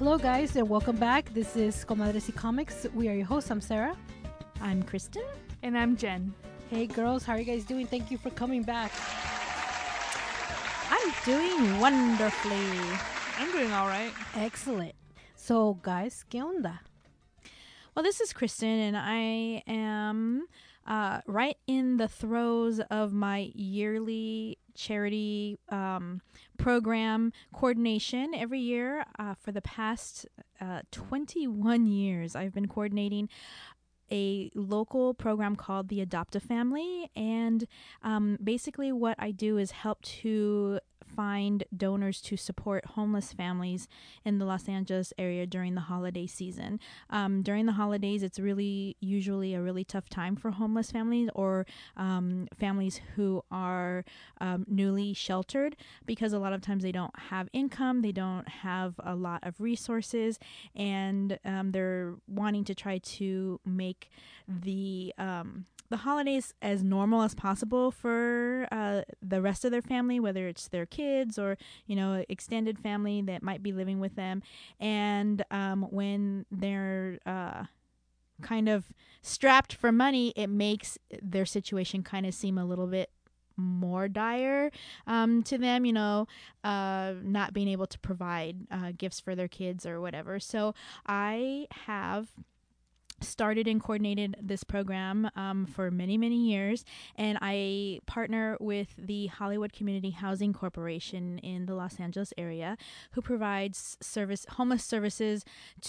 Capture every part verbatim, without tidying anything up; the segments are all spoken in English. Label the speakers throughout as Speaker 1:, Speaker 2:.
Speaker 1: Hello, guys, and welcome back. This is Comadres y Comics. We are your hosts. I'm Sarah.
Speaker 2: I'm Kristen.
Speaker 3: And I'm Jen.
Speaker 1: Hey, girls, how are you guys doing? Thank you for coming back.
Speaker 2: I'm doing wonderfully.
Speaker 3: I'm doing all right.
Speaker 1: Excellent. So, guys, ¿qué onda?
Speaker 2: Well, this is Kristen, and I am uh, right in the throes of my yearly charity um, program coordination. Every year uh, for the past uh, twenty-one years, I've been coordinating a local program called the Adopt a Family, and um, basically what I do is help to find donors to support homeless families in the Los Angeles area during the holiday season. Um, during the holidays, it's really usually a really tough time for homeless families or um, families who are um, newly sheltered, because a lot of times they don't have income, they don't have a lot of resources, and um, they're wanting to try to make the um, the holidays as normal as possible for uh, the rest of their family, whether it's their kids or, you know, extended family that might be living with them. And um, when they're uh, kind of strapped for money, it makes their situation kind of seem a little bit more dire um, to them, you know, uh, not being able to provide uh, gifts for their kids or whatever. So I have started and coordinated this program um, for many, many years, and I partner with the Hollywood Community Housing Corporation in the Los Angeles area, who provides service homeless services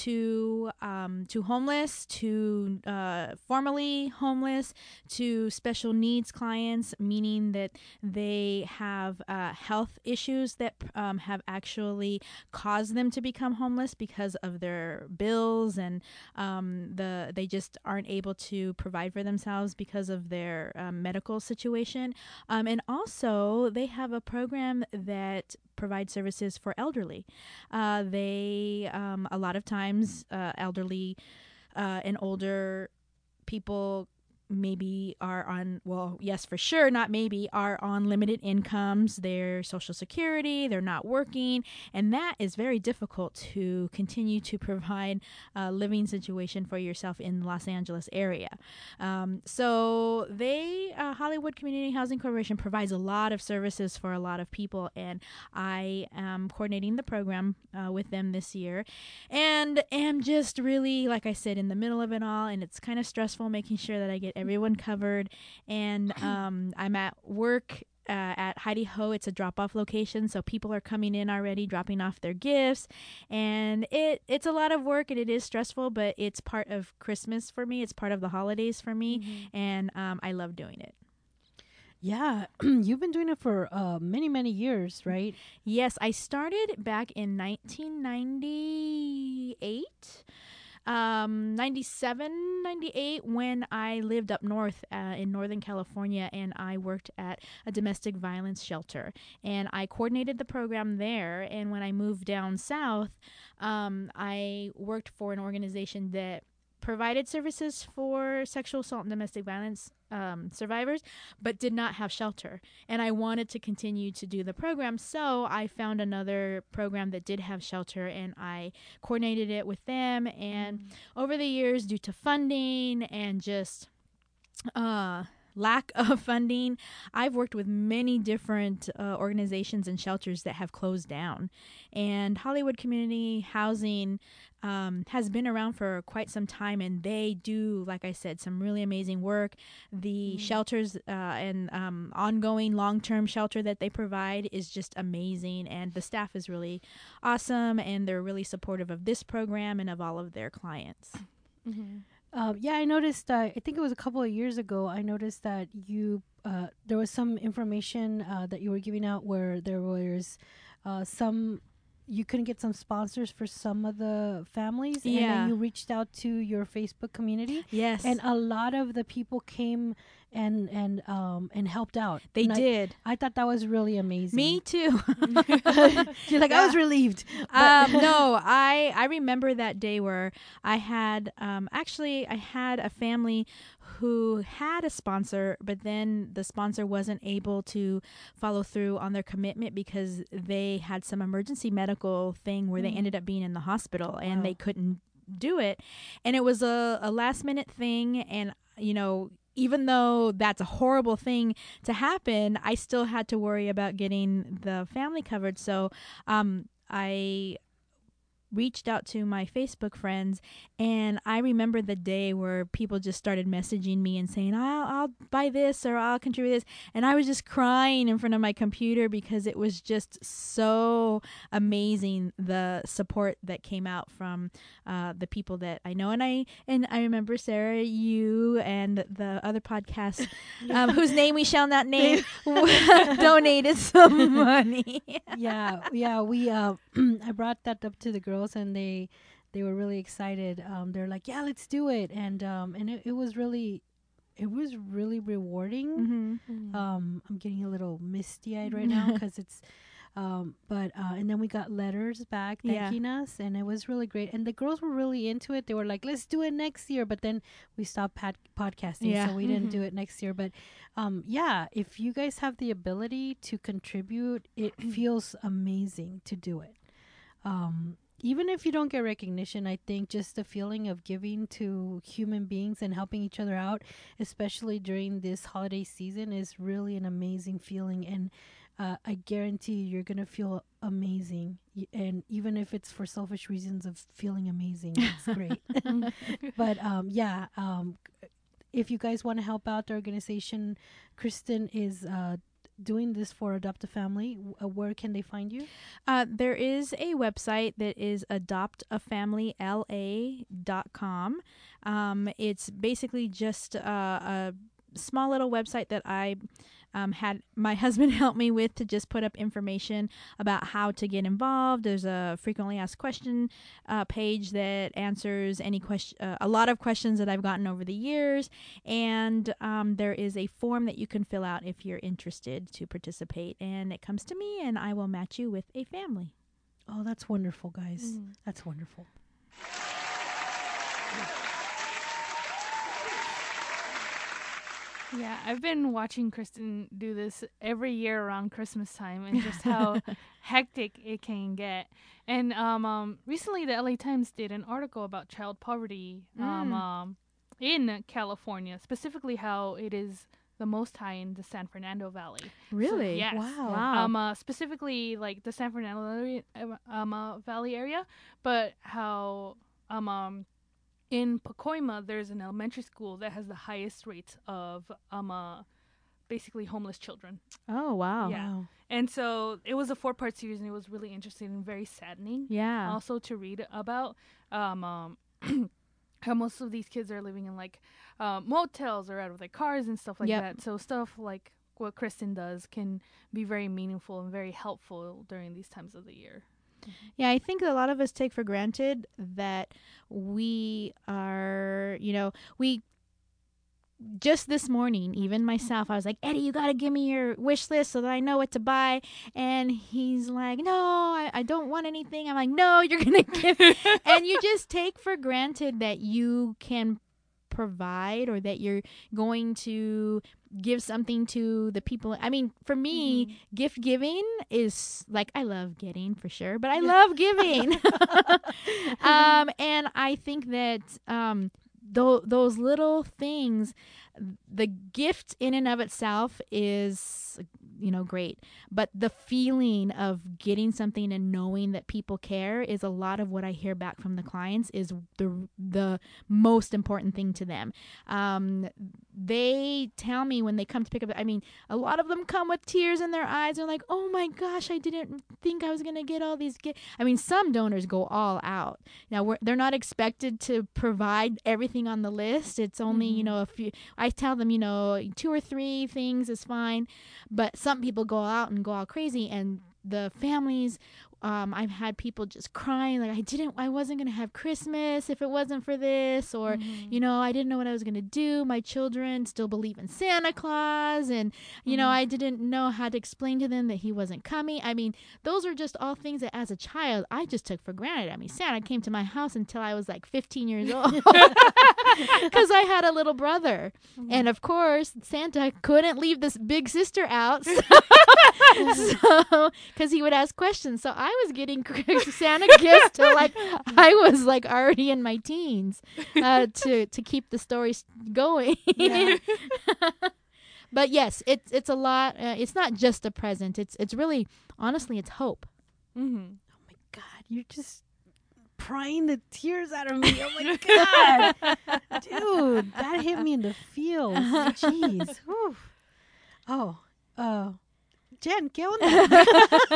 Speaker 2: to um, to homeless, to uh, formerly homeless, to special needs clients, meaning that they have uh, health issues that um, have actually caused them to become homeless because of their bills and um, the they just aren't able to provide for themselves because of their um, medical situation. Um, and also, they have a program that provides services for elderly. Uh, they, um, a lot of times, uh, elderly uh, and older people maybe are on, well, yes, for sure, not maybe, are on limited incomes, their Social Security, they're not working, and that is very difficult to continue to provide a living situation for yourself in the Los Angeles area. Um, so they, uh, Hollywood Community Housing Corporation provides a lot of services for a lot of people, and I am coordinating the program uh, with them this year, and am just really, like I said, in the middle of it all, and it's kind of stressful making sure that I get everyone covered. And um, I'm at work uh, at Heidi Ho. It's a drop-off location, so people are coming in already, dropping off their gifts, and it it's a lot of work, and it is stressful, but it's part of Christmas for me. It's part of the holidays for me, mm-hmm. and um, I love doing it.
Speaker 1: Yeah, you've been doing it for uh, many, many years, right?
Speaker 2: Yes, I started back in nineteen ninety-eight. Um, ninety-seven, ninety-eight, when I lived up north uh, in Northern California, and I worked at a domestic violence shelter, and I coordinated the program there. And when I moved down south, um, I worked for an organization that provided services for sexual assault and domestic violence um, survivors, but did not have shelter. And I wanted to continue to do the program, so I found another program that did have shelter, and I coordinated it with them. And mm. over the years, due to funding and just uh lack of funding, I've worked with many different uh, organizations and shelters that have closed down. And Hollywood Community Housing um, has been around for quite some time, and they do, like I said, some really amazing work. The mm. shelters uh, and um, ongoing long-term shelter that they provide is just amazing, and the staff is really awesome, and they're really supportive of this program and of all of their clients.
Speaker 1: Mm-hmm. Uh, yeah, I noticed, uh, I think it was a couple of years ago, I noticed that you, uh, there was some information uh, that you were giving out where there was uh, some, you couldn't get some sponsors for some of the families.
Speaker 2: Yeah.
Speaker 1: And then you reached out to your Facebook community.
Speaker 2: Yes.
Speaker 1: And a lot of the people came and and um and helped out.
Speaker 2: They
Speaker 1: And
Speaker 2: did.
Speaker 1: I, I thought that was really amazing.
Speaker 2: Me too.
Speaker 1: She's like, I was relieved.
Speaker 2: um, no, I I remember that day where I had um, actually I had a family who had a sponsor, but then the sponsor wasn't able to follow through on their commitment because they had some emergency medical thing where
Speaker 1: Mm.
Speaker 2: they ended up being in the hospital and
Speaker 1: Wow.
Speaker 2: they couldn't do it, and it was a, a last minute thing, and you know. Even though that's a horrible thing to happen, I still had to worry about getting the family covered. So um, I reached out to my Facebook friends, and I remember the day where people just started messaging me and saying, I'll, I'll buy this or I'll contribute this. And I was just crying in front of my computer because it was just so amazing, the support that came out from uh, the people that I know. And I and I remember, Sarah, you and the other podcast, um, whose name we shall not name, donated some money.
Speaker 1: yeah, yeah. We uh, I brought that up to the girls, and they they were really excited. Um, they're like, yeah, let's do it, and um, and it, it was really, it was really rewarding.
Speaker 2: Mm-hmm.
Speaker 1: Um, I'm getting a little misty eyed right now because it's, um, but uh, and then we got letters back
Speaker 2: Yeah.
Speaker 1: thanking us, and it was really great. And the girls were really into it. They were like, let's do it next year. But then we stopped pad- podcasting,
Speaker 2: Yeah.
Speaker 1: so we didn't do
Speaker 3: Mhm.
Speaker 1: it next year. But um, yeah, if you guys have the ability to contribute, it feels amazing to do it. Um, even if you don't get recognition, I think just the feeling of giving to human beings and helping each other out, especially during this holiday season, is really an amazing feeling. And uh, I guarantee you, you're going to feel amazing. Y- And even if it's for selfish reasons of feeling amazing, it's great. But um, yeah, um, if you guys want to help out the organization, Kristen is uh, doing this for Adopt a Family. W- Uh, where can they find you?
Speaker 2: Uh, there is a website that is adopt a family L A dot com. Um, it's basically just uh, a small little website that I um, had my husband help me with to just put up information about how to get involved. There's a frequently asked question uh, page that answers any question, uh, a lot of questions that I've gotten over the years, and um, there is a form that you can fill out if you're interested to participate, and it comes to me, and I will match you with a family.
Speaker 1: Oh, that's wonderful, guys.
Speaker 3: Mhm.
Speaker 1: That's wonderful.
Speaker 3: Yeah, I've been watching Kristen do this every year around Christmas time, and just how hectic it can get. And um, um, recently, the L A Times did an article about child poverty um,
Speaker 2: Mm.
Speaker 3: um, in California, specifically how it is the most high in the San Fernando Valley.
Speaker 2: Really?
Speaker 3: Yes.
Speaker 1: Wow.
Speaker 2: Wow.
Speaker 3: Um, uh, specifically like the San Fernando area- um, uh, Valley area, but how um, um in Pacoima there's an elementary school that has the highest rates of um uh, basically homeless children.
Speaker 2: Oh, wow.
Speaker 3: Yeah.
Speaker 1: Wow.
Speaker 3: And so it was a four part series, and it was really interesting and very saddening
Speaker 2: Yeah.
Speaker 3: also to read about um, um how most of these kids are living in like uh, motels or out of their cars and stuff like
Speaker 2: Yep.
Speaker 3: that. So stuff like what Kristen does can be very meaningful and very helpful during these times of the year.
Speaker 2: Yeah, I think a lot of us take for granted that we are, you know, we just this morning, even myself, I was like, Eddie, you got to give me your wish list so that I know what to buy. And he's like, no, I, I don't want anything. I'm like, no, you're going to give. And you just take for granted that you can provide or that you're going to give something to the people. I mean, for me,
Speaker 3: Mhm.
Speaker 2: gift giving is like, I love getting for sure, but I love giving. um, and I think that um, th- those little things, the gift in and of itself is, you know, great. But the feeling of getting something and knowing that people care is a lot of what I hear back from the clients is the the most important thing to them. Um, they tell me when they come to pick up, I mean, a lot of them come with tears in their eyes. They're like, oh my gosh, I didn't think I was going to get all these gifts. I mean, some donors go all out. Now, we're, they're not expected to provide everything on the list. It's only, you
Speaker 3: Mhm.
Speaker 2: know, a few. I tell them, you know, two or three things is fine. But some people go out and go all crazy, and the families Um, I've had people just crying like I didn't, I wasn't gonna have Christmas if it wasn't for this, or
Speaker 3: Mhm.
Speaker 2: you know, I didn't know what I was gonna do. My children still believe in Santa Claus, and you know,
Speaker 3: Mhm.
Speaker 2: I didn't know how to explain to them that he wasn't coming. I mean, those are just all things that as a child I just took for granted. I mean, Santa came to my house until I was like fifteen years old because I had a little brother,
Speaker 3: Mhm.
Speaker 2: and of course Santa couldn't leave this big sister out. So, because he would ask questions, so I was getting Santa gifts till like I was like already in my teens, uh, to to keep the story s- going.
Speaker 1: Yeah.
Speaker 2: But yes, it's it's a lot. Uh, it's not just a present. It's it's really, honestly, it's hope.
Speaker 3: Mhm.
Speaker 1: Oh my God, you're just prying the tears out of me. Oh my God, dude, that hit me in the feels. Jeez. Whew. Oh, uh, Jen, ¿qué onda?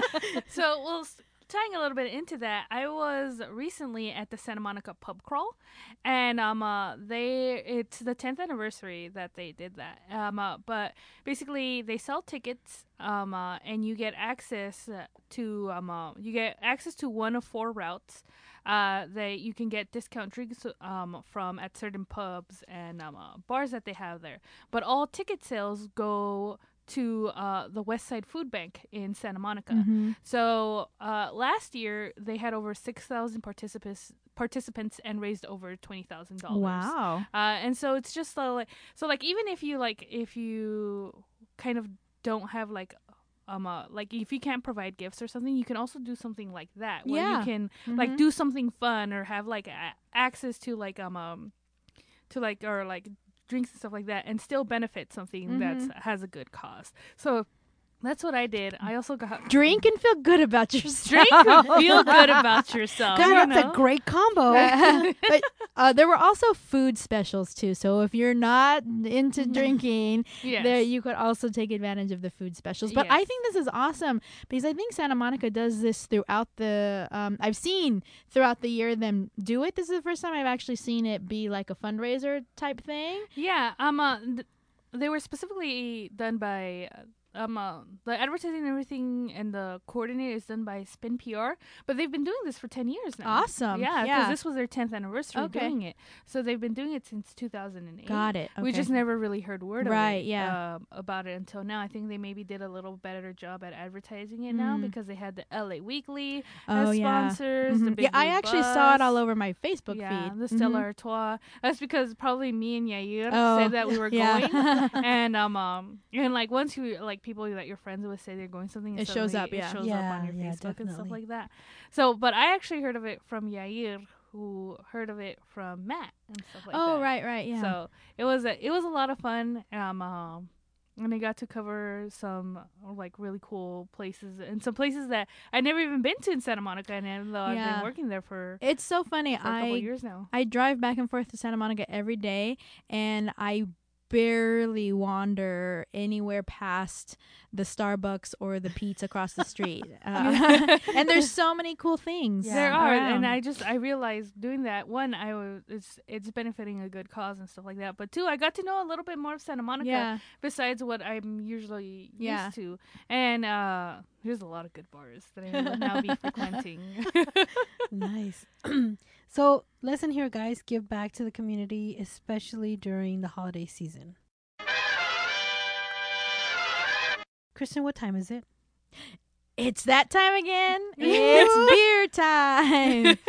Speaker 3: So, well, s- tying a little bit into that, I was recently at the Santa Monica pub crawl, and um, uh, they it's the tenth anniversary that they did that. Um, uh, but basically, they sell tickets, um, uh, and you get access uh, to um, uh, you get access to one of four routes. Uh, that you can get discount drinks um from at certain pubs and um uh, bars that they have there. But all ticket sales go to uh, the West Side Food Bank in Santa Monica.
Speaker 2: Mm-hmm.
Speaker 3: So uh, last year they had over six thousand participants participants and raised over twenty thousand dollars.
Speaker 2: Wow.
Speaker 3: Uh, and so it's just uh, like so like even if you like if you kind of don't have like um uh, like if you can't provide gifts or something, you can also do something like that where
Speaker 2: Yeah.
Speaker 3: you can
Speaker 2: Mhm.
Speaker 3: like do something fun or have like a- access to like um um to like or like drinks and stuff like that and still benefit something
Speaker 2: Mhm.
Speaker 3: that's has a good cause. So that's what I did. I also got
Speaker 2: Drink and feel good about yourself.
Speaker 3: drink and feel good about yourself.
Speaker 1: God,
Speaker 3: you
Speaker 1: that's
Speaker 3: know?
Speaker 1: a great combo.
Speaker 2: But uh, there were also food specials too. So if you're not into
Speaker 3: Mhm.
Speaker 2: drinking,
Speaker 3: Yes.
Speaker 2: there you could also take advantage of the food specials. But I
Speaker 3: Yes.
Speaker 2: think this is awesome because I think Santa Monica does this throughout the. Um, I've seen throughout the year them do it. This is the first time I've actually seen it be like a fundraiser type thing.
Speaker 3: Yeah, um, uh, th- they were specifically done by uh, um, uh, the advertising and everything, and the coordinator is done by Spin P R. But they've been doing this for ten years now.
Speaker 2: Awesome.
Speaker 3: Yeah, because
Speaker 2: Yeah.
Speaker 3: this was their tenth anniversary
Speaker 2: Okay.
Speaker 3: doing it. So they've been doing it since two thousand eight.
Speaker 2: Got it. Okay.
Speaker 3: We just never really heard word of
Speaker 2: Right,
Speaker 3: it,
Speaker 2: yeah.
Speaker 3: um, about it until now. I think they maybe did a little better job at advertising it now
Speaker 2: Mm.
Speaker 3: because they had the L A Weekly
Speaker 2: oh
Speaker 3: as
Speaker 2: yeah.
Speaker 3: sponsors. The
Speaker 2: Mhm.
Speaker 3: Big
Speaker 2: Yeah, I
Speaker 3: Blue
Speaker 2: actually saw it
Speaker 3: Bus.
Speaker 2: all over my Facebook
Speaker 3: Yeah,
Speaker 2: feed.
Speaker 3: the
Speaker 2: Mhm.
Speaker 3: Stella Artois. That's because probably me and Yair
Speaker 2: Oh,
Speaker 3: said that we were
Speaker 2: yeah.
Speaker 3: going, and um, um, and like once you like people that you're friends with say they're going something, and
Speaker 2: It shows
Speaker 3: suddenly
Speaker 2: up, yeah.
Speaker 3: It shows
Speaker 1: Yeah,
Speaker 3: up on your
Speaker 1: yeah,
Speaker 3: Facebook and stuff
Speaker 1: definitely.
Speaker 3: like that. So, but I actually heard of it from Yair, who heard of it from Matt and stuff like that.
Speaker 2: Oh right, right, yeah.
Speaker 3: So it was a it was a lot of fun. Um, um and I got to cover some uh, like really cool places and some places that I'd never even been to in Santa Monica, and even though I've
Speaker 2: Yeah.
Speaker 3: been working there for,
Speaker 2: It's so funny.
Speaker 3: for a couple
Speaker 2: I
Speaker 3: years now.
Speaker 2: I drive back and forth to Santa Monica every day, and I barely wander anywhere past the Starbucks or the Pete's across the street. Uh, and there's so many cool things.
Speaker 1: Yeah.
Speaker 3: There are,
Speaker 2: around.
Speaker 3: and I just I realized doing that. One, I was it's it's benefiting a good cause and stuff like that. But two, I got to know a little bit more of Santa Monica
Speaker 2: yeah.
Speaker 3: besides what I'm usually
Speaker 2: Yeah.
Speaker 3: used to. And uh, there's a lot of good bars that I will now be frequenting.
Speaker 1: Nice. So, listen here, guys. Give back to the community, especially during the holiday season. Kristen, what time is it?
Speaker 2: It's that time again. It's beer time.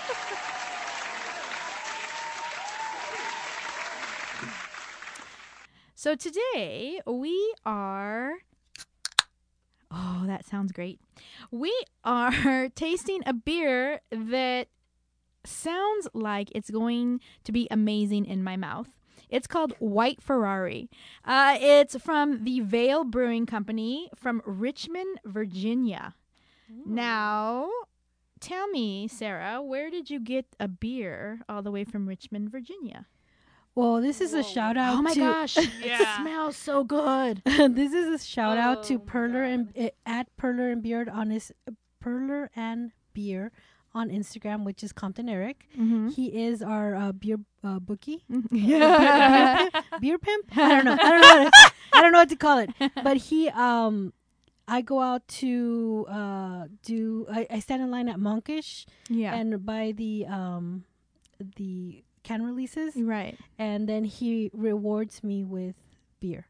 Speaker 2: So today we are. Oh, that sounds great. We are tasting a beer that sounds like it's going to be amazing in my mouth. It's called White Ferrari. Uh, it's from the Vale Brewing Company from Richmond, Virginia. Now, tell me, Sarah, where did you get a beer all the way from Richmond, Virginia?
Speaker 1: Well, this is a
Speaker 3: Whoa.
Speaker 1: shout out
Speaker 2: Oh my
Speaker 1: to
Speaker 2: gosh, it
Speaker 3: Yeah.
Speaker 2: smells so good.
Speaker 1: this is a shout out
Speaker 3: Oh
Speaker 1: to
Speaker 3: my
Speaker 1: Perler and
Speaker 3: God.
Speaker 1: uh, at Perler and Beard on his Perler and Beer on Instagram, which is Compton Eric.
Speaker 2: Mm-hmm.
Speaker 1: He is our uh, beer uh, bookie,
Speaker 2: Yeah.
Speaker 1: beer pimp. I don't know. I don't know. What to, I don't know what to call it. But he, um, I go out to uh, do. I, I stand in line at Monkish
Speaker 2: Yeah.
Speaker 1: and buy the um, the can releases,
Speaker 2: Right.
Speaker 1: and then he rewards me with beer.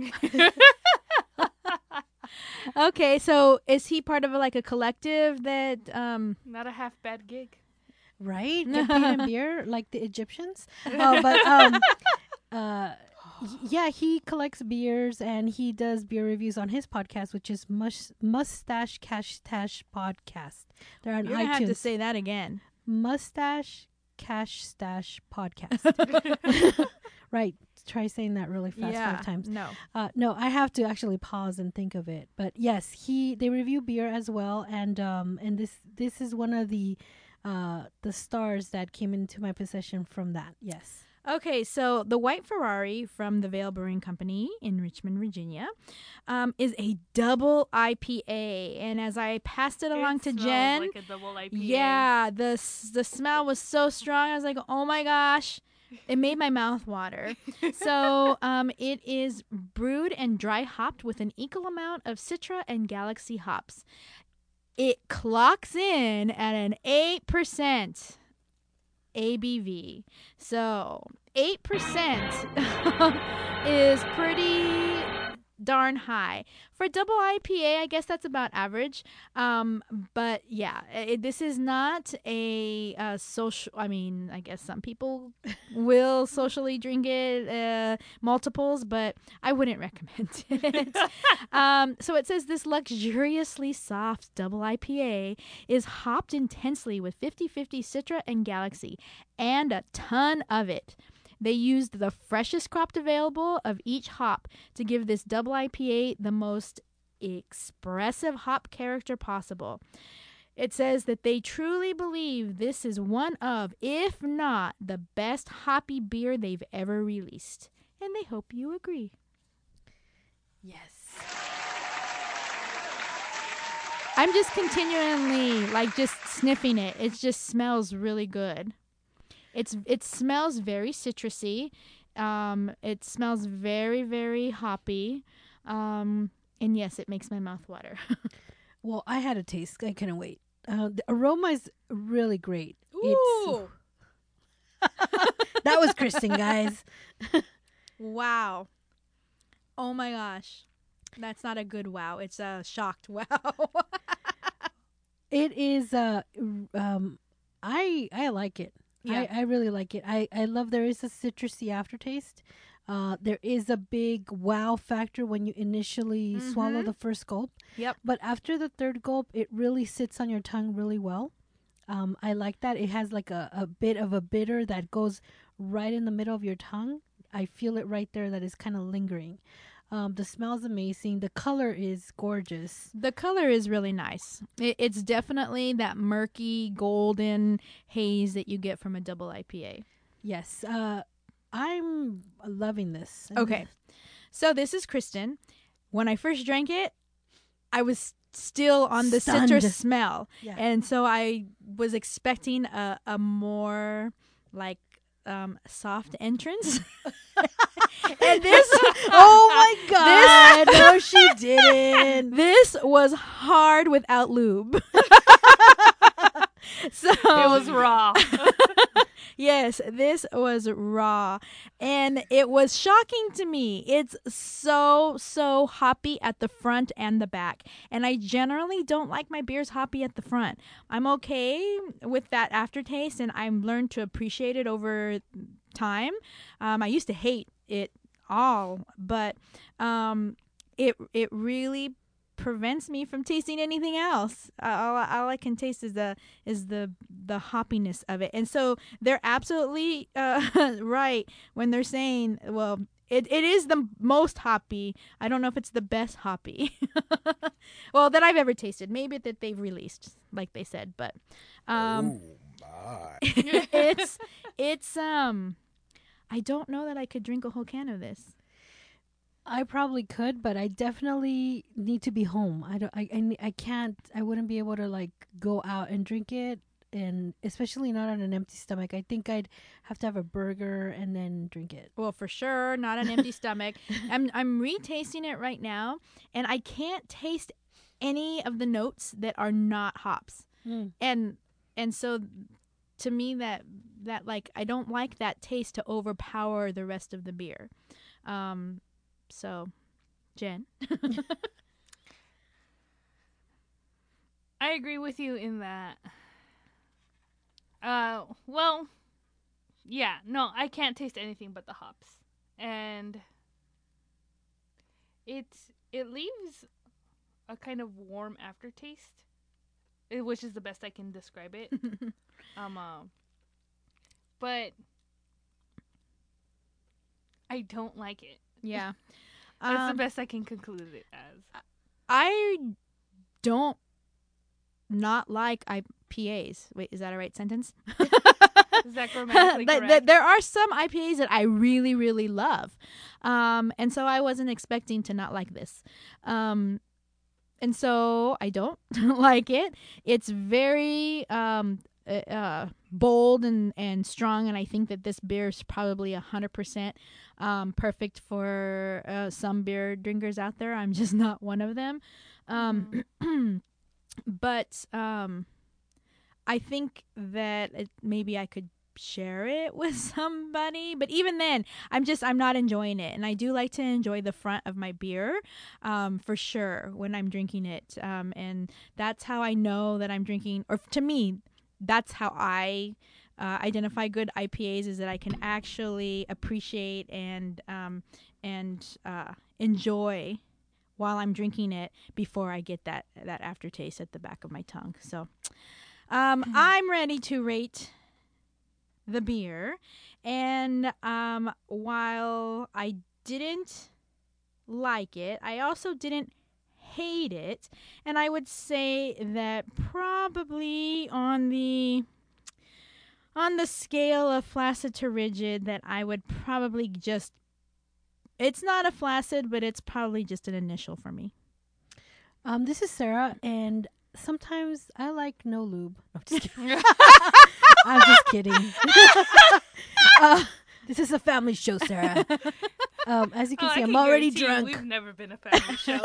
Speaker 2: Okay, so is he part of like a collective that um
Speaker 3: Not a half bad gig.
Speaker 1: Right? Get paid in beer like the Egyptians. Uh, but um, uh, y- yeah, he collects beers and he does beer reviews on his podcast, which is Mus- Mustache Cash Stash Podcast. They're on
Speaker 2: you're gonna
Speaker 1: iTunes.
Speaker 2: have to say that again.
Speaker 1: Mustache Cash Stash Podcast. Right. Try saying that really fast
Speaker 2: yeah.
Speaker 1: five times.
Speaker 2: No.
Speaker 1: Uh, no, I have to actually pause and think of it. But yes, he they review beer as well, and um, and this this is one of the uh the stars that came into my possession from that. Yes.
Speaker 2: Okay, so the White Ferrari from the Vale Brewing Company in Richmond, Virginia, um, is a double I P A, and as I passed it along
Speaker 3: It
Speaker 2: to
Speaker 3: smells
Speaker 2: Jen,
Speaker 3: like a double I P A.
Speaker 2: yeah, the s- the smell was so strong. I was like, oh my gosh. It made my mouth water. So um, it is brewed and dry hopped with an equal amount of Citra and Galaxy hops. It clocks in at an eight percent A B V. So eight percent is pretty darn high. For double I P A, I guess that's about average. Um, but yeah, it, this is not a uh, social, I mean, I guess some people will socially drink it, uh, multiples, but I wouldn't recommend it. um, so it says this luxuriously soft double I P A is hopped intensely with fifty-fifty Citra and Galaxy, and a ton of it. They used the freshest crop available of each hop to give this double I P A the most expressive hop character possible. It says that they truly believe this is one of, if not the best hoppy beer they've ever released. And they hope you agree.
Speaker 1: Yes.
Speaker 2: I'm just continually, like, just sniffing it. It just smells really good. It's It smells very citrusy. Um, it smells very, very hoppy. Um, and yes, it makes my mouth water.
Speaker 1: Well, I had a taste. I couldn't wait. Uh, the aroma is really great.
Speaker 2: Ooh.
Speaker 1: That was Kristen, guys.
Speaker 2: Wow. Oh my gosh. That's not a good wow. It's a shocked wow.
Speaker 1: It is. Uh, r- um, I I like it.
Speaker 2: Yeah.
Speaker 1: I, I really like it. I, I love there is a citrusy aftertaste. Uh, there is a big wow factor when you initially swallow
Speaker 2: Mhm.
Speaker 1: the first gulp.
Speaker 2: Yep.
Speaker 1: But after the third gulp, it really sits on your tongue really well. Um, I like that. It has like a, a bit of a bitter that goes right in the middle of your tongue. I feel it right there that is kind of lingering. Um, the smell's amazing. The color is gorgeous.
Speaker 2: The color is really nice. It, it's definitely that murky golden haze that you get from a double I P A.
Speaker 1: Yes. Uh, I'm loving this.
Speaker 2: Okay. So this is Kristen. When I first drank it, I was still on the
Speaker 1: Stunned.
Speaker 2: citrus smell.
Speaker 1: Yeah.
Speaker 2: And so I was expecting a, a more like um, soft entrance. And this,
Speaker 1: Oh my god! no, she didn't.
Speaker 2: this was hard without lube. So
Speaker 3: It was raw.
Speaker 2: yes, this was raw, and it was shocking to me. It's so so hoppy at the front and the back, and I generally don't like my beers hoppy at the front. I'm okay with that aftertaste, and I've learned to appreciate it over time. Um, I used to hate it all, but um, it it really prevents me from tasting anything else. Uh, all, all I can taste is the is the the hoppiness of it, and so they're absolutely uh, right when they're saying, well, it, it is the most hoppy. I don't know if it's the best hoppy, well, that I've ever tasted. Maybe that they've released, like they said, but um,
Speaker 4: Oh my.
Speaker 2: it's it's um. I don't know that I could drink a whole can of this.
Speaker 1: I probably could, but I definitely need to be home. I don't. I, I. ne- I can't. I wouldn't be able to like go out and drink it, and especially not on an empty stomach. I think I'd have to have a burger and then drink it.
Speaker 2: Well, for sure, not an empty stomach. I'm I'm retasting it right now, and I can't taste any of the notes that are not hops.
Speaker 1: Mm.
Speaker 2: And and so to me that that like I don't like that taste to overpower the rest of the beer. Um so Jen.
Speaker 3: I agree with you in that. Uh, well, yeah, no, I can't taste anything but the hops, and it it leaves a kind of warm aftertaste, eh, which is the best I can describe it. um, uh, but I don't like it.
Speaker 2: Yeah.
Speaker 3: That's
Speaker 2: um,
Speaker 3: the best I can conclude it as.
Speaker 2: I don't not like I P As. Wait, is that a right sentence?
Speaker 3: Is that grammatically
Speaker 2: Th-
Speaker 3: correct?
Speaker 2: th- there are some I P As that I really, really love. Um, and so I wasn't expecting to not like this. Um, and so I don't like it. It's very um, uh, uh, bold and, and strong, and I think that this beer is probably one hundred percent um, perfect for uh, some beer drinkers out there. I'm just not one of them. Um,
Speaker 3: Mhm.
Speaker 2: But um, I think that it, maybe I could share it with somebody. But even then, I'm just, I'm not enjoying it. And I do like to enjoy the front of my beer um, for sure when I'm drinking it. Um, and that's how I know that I'm drinking, or to me, that's how I uh, identify good I P As, is that I can actually appreciate and, um, and uh, enjoy while I'm drinking it before I get that, that aftertaste at the back of my tongue. So um, I'm ready to rate the beer. And um, while I didn't like it, I also didn't hate it. And I would say that probably on the on the scale of flaccid to rigid, that I would probably just, it's not a flaccid, but it's probably just an initial for me.
Speaker 1: Um, this is Sarah, and sometimes I like no lube. No, I'm just kidding. I'm just kidding. uh, this is a family show, Sarah. Um, as you can
Speaker 3: Oh,
Speaker 1: see,
Speaker 3: I
Speaker 1: I'm
Speaker 3: can
Speaker 1: already
Speaker 3: guarantee you
Speaker 1: drunk.
Speaker 3: We've never been a family show.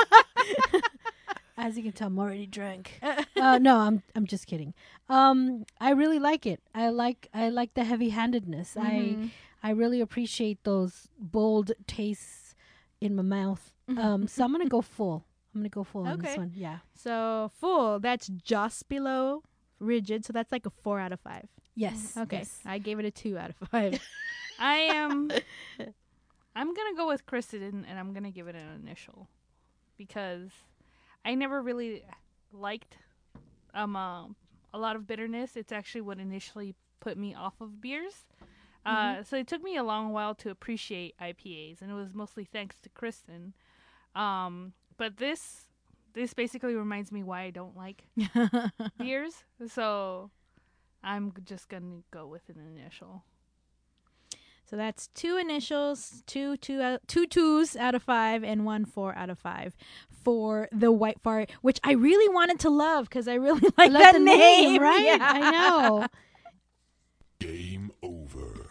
Speaker 1: As you can tell, I'm already drunk. Uh, no, I'm I'm just kidding. Um, I really like it. I like I like the heavy-handedness.
Speaker 2: Mhm.
Speaker 1: I I really appreciate those bold tastes in my mouth. Um, so I'm gonna go full. I'm gonna go full on this
Speaker 2: Okay.
Speaker 1: one. Yeah.
Speaker 2: So full, that's just below rigid. So that's like a four out of five.
Speaker 1: Yes.
Speaker 2: Okay.
Speaker 1: Yes.
Speaker 2: I gave it a two out of five.
Speaker 3: I am. I'm gonna go with Kristen, and I'm gonna give it an initial, because I never really liked um uh, a lot of bitterness. It's actually what initially put me off of beers. Uh, so it took me a long while to appreciate I P As, and it was mostly thanks to Kristen. Um, but this this basically reminds me why I don't like beers. So I'm g- just gonna go with an initial.
Speaker 2: So that's two initials, two two out, two twos out of five, and one four out of five for the White Fart, which I really wanted to love because I really like
Speaker 1: I love
Speaker 2: that
Speaker 1: the
Speaker 2: name,
Speaker 1: name, right?
Speaker 2: Yeah.
Speaker 1: I know.
Speaker 4: Game over.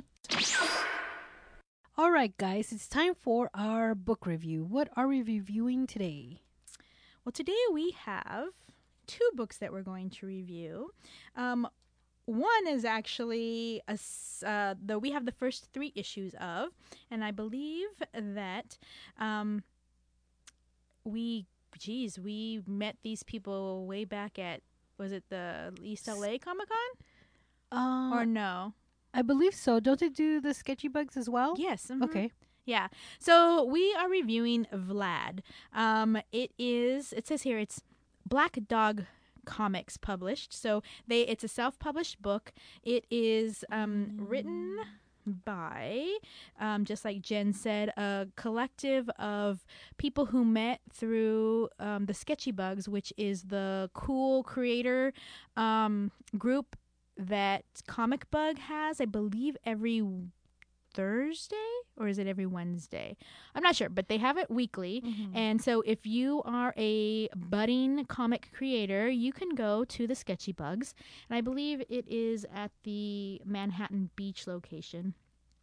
Speaker 1: All right, guys, it's time for our book review. What are we reviewing today?
Speaker 2: Well, today we have two books that we're going to review. Um, one is actually a s uh, the we have the first three issues of, and I believe that um, we, geez, we met these people way back at, was it the East L A Comic Con
Speaker 1: Uh,
Speaker 2: or no?
Speaker 1: I believe so. Don't they do the sketchy bugs as well?
Speaker 2: Yes. mhm.
Speaker 1: Okay.
Speaker 2: Yeah. So we are reviewing Vlad. Um, it is, it says here, it's Black Dog Comics published. So they, it's a self-published book. It is um, written by, um, just like Jen said, a collective of people who met through um, the Sketchy Bugs, which is the cool creator um, group that Comic Bug has, I believe, every Thursday, or is it every Wednesday? I'm not sure, but they have it weekly.
Speaker 3: Mm-hmm.
Speaker 2: And so if you are a budding comic creator, you can go to the Sketchy Bugs. And I believe it is at the Manhattan Beach location.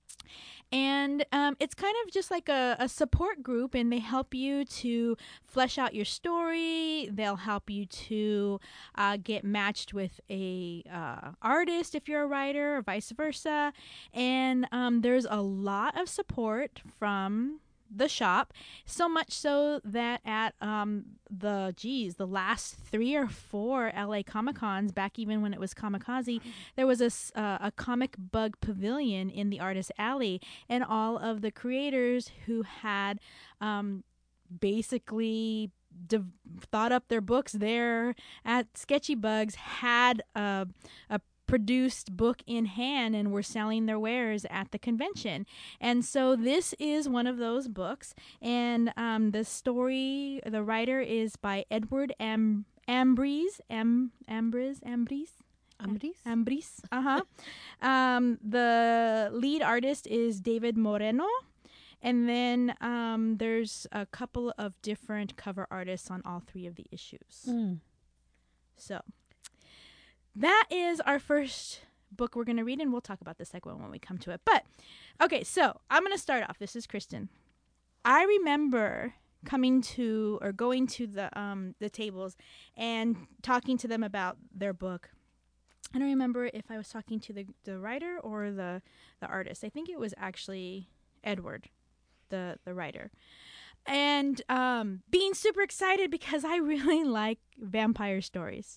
Speaker 2: And um, it's kind of just like a, a support group, and they help you to flesh out your story. They'll help you to uh, get matched with a uh, artist if you're a writer, or vice versa. And um, there's a lot of support from the shop, so much so that at um the geez the last three or four L A Comic Cons, back even when it was Kamikaze, there was a s- uh, a comic bug pavilion in the Artist Alley, and all of the creators who had um basically de- thought up their books there at Sketchy Bugs had a a produced book in hand and were selling their wares at the convention. And so this is one of those books, and um, the story, the writer is by Edward Am- Ambrose, Am- Ambrose, Ambrose,
Speaker 1: Ambrose?
Speaker 2: Ambrose, uh-huh. um, the lead artist is David Moreno, and then um, there's a couple of different cover artists on all three of the issues.
Speaker 1: Mm.
Speaker 2: So that is our first book we're going to read, and we'll talk about the second one when we come to it. But, okay, so I'm going to start off. This is Kristen. I remember coming to, or going to the um the tables and talking to them about their book. I don't remember if I was talking to the, the writer or the, the artist. I think it was actually Edward, the, the writer. And um, being super excited because I really like vampire stories.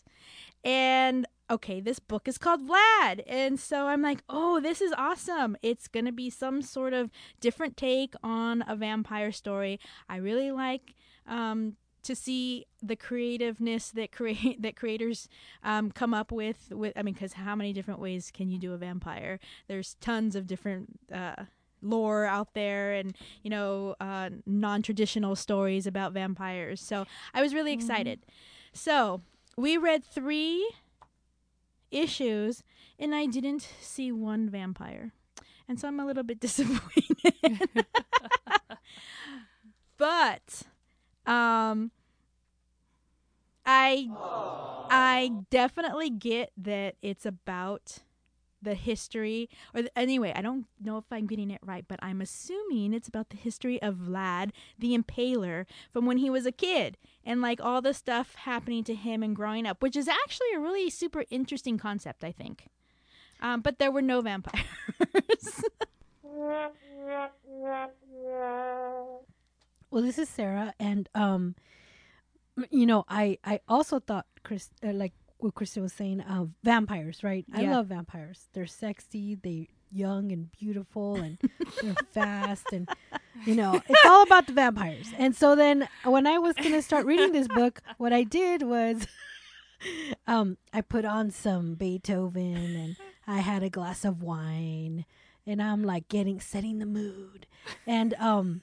Speaker 2: And okay, this book is called Vlad. And so I'm like, oh, this is awesome. It's going to be some sort of different take on a vampire story. I really like um, to see the creativeness that create that creators um, come up with. with I mean, because how many different ways can you do a vampire? There's tons of different uh lore out there, and you know uh non-traditional stories about vampires, so I was really excited. Mm-hmm. So we read three issues and I didn't see one vampire, and so I'm a little bit disappointed. But um I I definitely get that it's about the history, or the, anyway, I don't know if I'm getting it right, but I'm assuming it's about the history of Vlad the Impaler from when he was a kid, and like all the stuff happening to him and growing up, which is actually a really super interesting concept, I think. Um, but there were no vampires.
Speaker 1: Well, this is Sarah, and um, you know, I I also thought Chris uh, like what Kristen was saying, uh, vampires, right? I
Speaker 2: Yeah.
Speaker 1: love vampires. They're sexy, they young and beautiful, and they're fast, and you know, it's all about the vampires. And so then when I was gonna start reading this book, what I did was um I put on some Beethoven, and I had a glass of wine, and I'm like getting setting the mood. And um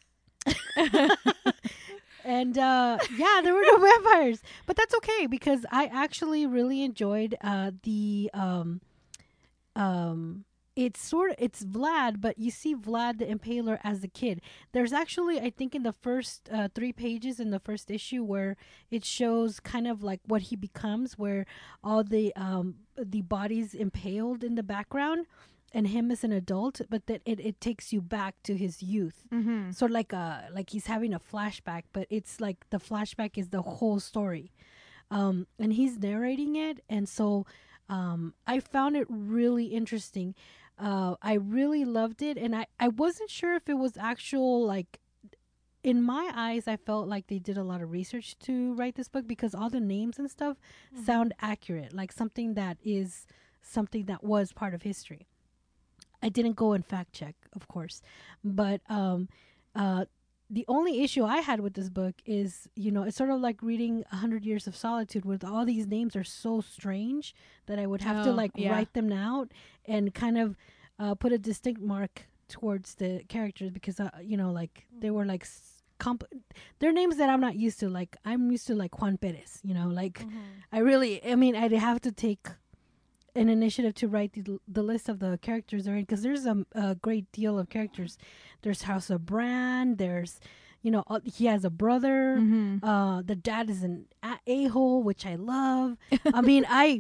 Speaker 1: And uh, yeah, there were no vampires, but that's okay because I actually really enjoyed uh, the um, um, it's sort of it's Vlad, but you see Vlad the Impaler as a kid. There's actually, I think, in the first uh, three pages in the first issue where it shows kind of like what he becomes, where all the um, the bodies impaled in the background. And him as an adult, but that it, it takes you back to his youth.
Speaker 2: Mm-hmm.
Speaker 1: So like uh like he's having a flashback, but it's like the flashback is the whole story. Um and he's narrating it, and so um I found it really interesting. Uh I really loved it, and I, I wasn't sure if it was actual, like, in my eyes I felt like they did a lot of research to write this book because all the names and stuff mm-hmm. sound accurate, like something that is something that was part of history. I didn't go and fact check, of course, but um, uh, the only issue I had with this book is, you know, it's sort of like reading A Hundred Years of Solitude, where all these names are so strange that I would have
Speaker 2: oh,
Speaker 1: to like
Speaker 2: yeah.
Speaker 1: write them out and kind of uh, put a distinct mark towards the characters because, uh, you know, like they were like comp- they're names that I'm not used to. Like I'm used to like Juan Perez, you know, like mm-hmm. I really, I mean, I'd have to take an initiative to write the, the list of the characters they're in, because there's a, a great deal of characters. There's House of Brand. There's, you know, uh, he has a brother.
Speaker 2: Mm-hmm.
Speaker 1: Uh, the dad is an a- a-hole, which I love. I mean, I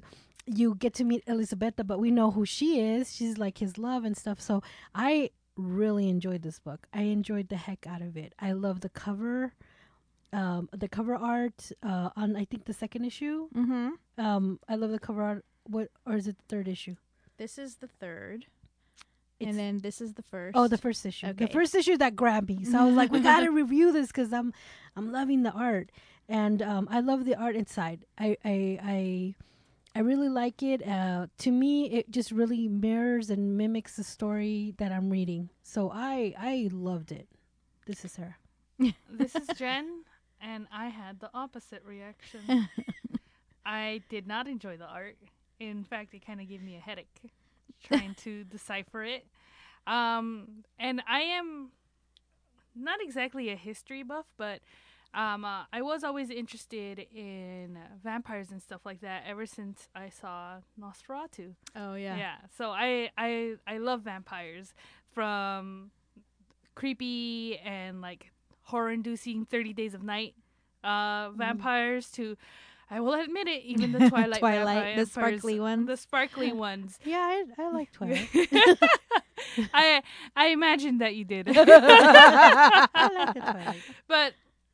Speaker 1: you get to meet Elisabetta, but we know who she is. She's like his love and stuff. So I really enjoyed this book. I enjoyed the heck out of it. I love the cover, um, the cover art uh, on I think the second issue.
Speaker 2: Mm-hmm.
Speaker 1: Um, I love the cover art. What or is it the third issue?
Speaker 2: This is the third.
Speaker 1: It's-
Speaker 2: and then this is the first.
Speaker 1: Oh, the first issue. The
Speaker 2: Okay.
Speaker 1: first issue that grabbed me. So I was like, we gotta review this because I'm, I'm loving the art, and um, I love the art inside. I, I, I, I really like it. Uh, to me, it just really mirrors and mimics the story that I'm reading. So I, I loved it. This is Sarah.
Speaker 3: This is Jen, and I had the opposite reaction. I did not enjoy the art. In fact, it kind of gave me a headache trying to decipher it. Um, and I am not exactly a history buff, but um, uh, I was always interested in uh, vampires and stuff like that ever since I saw Nosferatu.
Speaker 2: Oh yeah.
Speaker 3: Yeah, so I I I love vampires, from creepy and like horror-inducing thirty Days of Night uh, vampires to, I will admit it, even the Twilight
Speaker 2: Twilight,
Speaker 3: vampires,
Speaker 2: the sparkly ones.
Speaker 3: the sparkly ones.
Speaker 1: Yeah, I, I like Twilight.
Speaker 3: I I imagined that you did,
Speaker 1: I like the Twilight.
Speaker 3: but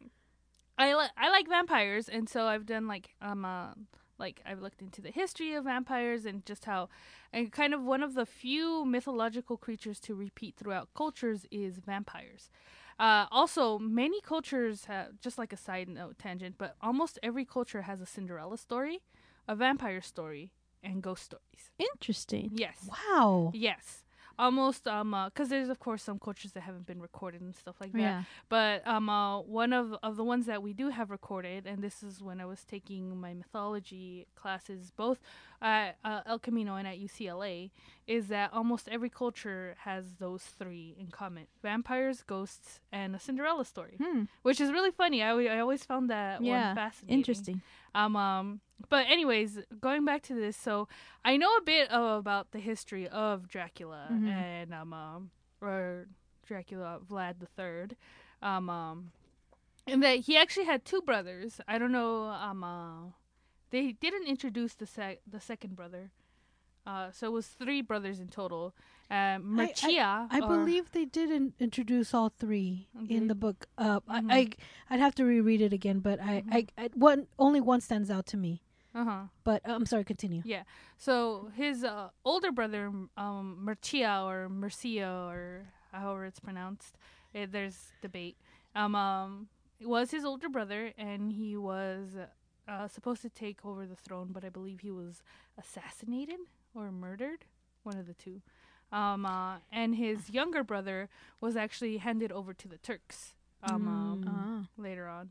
Speaker 3: I li- I like vampires, and so I've done like um uh, like I've looked into the history of vampires and just how, and kind of one of the few mythological creatures to repeat throughout cultures is vampires. Uh, also, many cultures have, just like a side note tangent, but almost every culture has a Cinderella story, a vampire story, and ghost stories.
Speaker 2: Interesting.
Speaker 3: Yes.
Speaker 1: Wow.
Speaker 3: Yes. Almost, um, uh, cause there's of course some cultures that haven't been recorded and stuff like that.
Speaker 2: Yeah.
Speaker 3: But um, uh, one of of the ones that we do have recorded, and this is when I was taking my mythology classes, both at uh, El Camino and at U C L A, is that almost every culture has those three in common: vampires, ghosts, and a Cinderella story,
Speaker 2: Hmm.
Speaker 3: which is really funny. I, I always found that
Speaker 2: Yeah.
Speaker 3: one fascinating.
Speaker 2: Interesting.
Speaker 3: Um, um, but anyways, going back to this, so I know a bit of, about the history of Dracula
Speaker 2: Mhm.
Speaker 3: and um, um, or Dracula Vlad the Third, um, um, and that he actually had two brothers. I don't know. Um, uh, they didn't introduce the sec- the second brother, uh, so it was three brothers in total. Uh, Mircea,
Speaker 1: I
Speaker 3: or-
Speaker 1: believe they didn't introduce all three
Speaker 3: Okay.
Speaker 1: in the book. Uh,
Speaker 3: Mhm.
Speaker 1: I, I I'd have to reread it again, but I,
Speaker 3: Mhm.
Speaker 1: I, I one only one stands out to me.
Speaker 3: uh-huh.
Speaker 1: But uh, I'm sorry, continue.
Speaker 3: Yeah. So his uh, older brother, um, Mircea or Mircea or however it's pronounced, eh, there's debate. Um, um, was his older brother, and he was uh, supposed to take over the throne, but I believe he was assassinated or murdered, one of the two. Um, uh, and his younger brother was actually handed over to the Turks. Um, um,
Speaker 2: Ah.
Speaker 3: later on.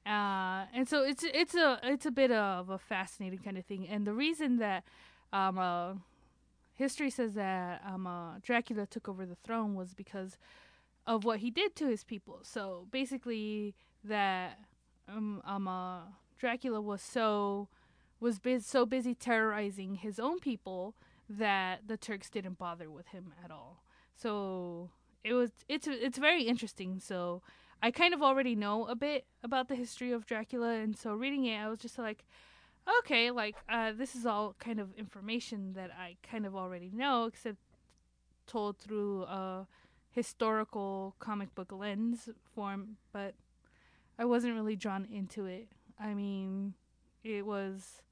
Speaker 3: Uh, and so it's it's a it's a bit of a fascinating kind of thing. And the reason that um, uh, history says that um, uh, Dracula took over the throne was because of what he did to his people. So basically, that um, um uh, Dracula was so was biz- so busy terrorizing his own people that the Turks didn't bother with him at all. So it was it's it's very interesting. So I kind of already know a bit about the history of Dracula, and so reading it, I was just like, okay, like uh, this is all kind of information that I kind of already know, except told through a historical comic book lens form. But I wasn't really drawn into it. I mean, it was.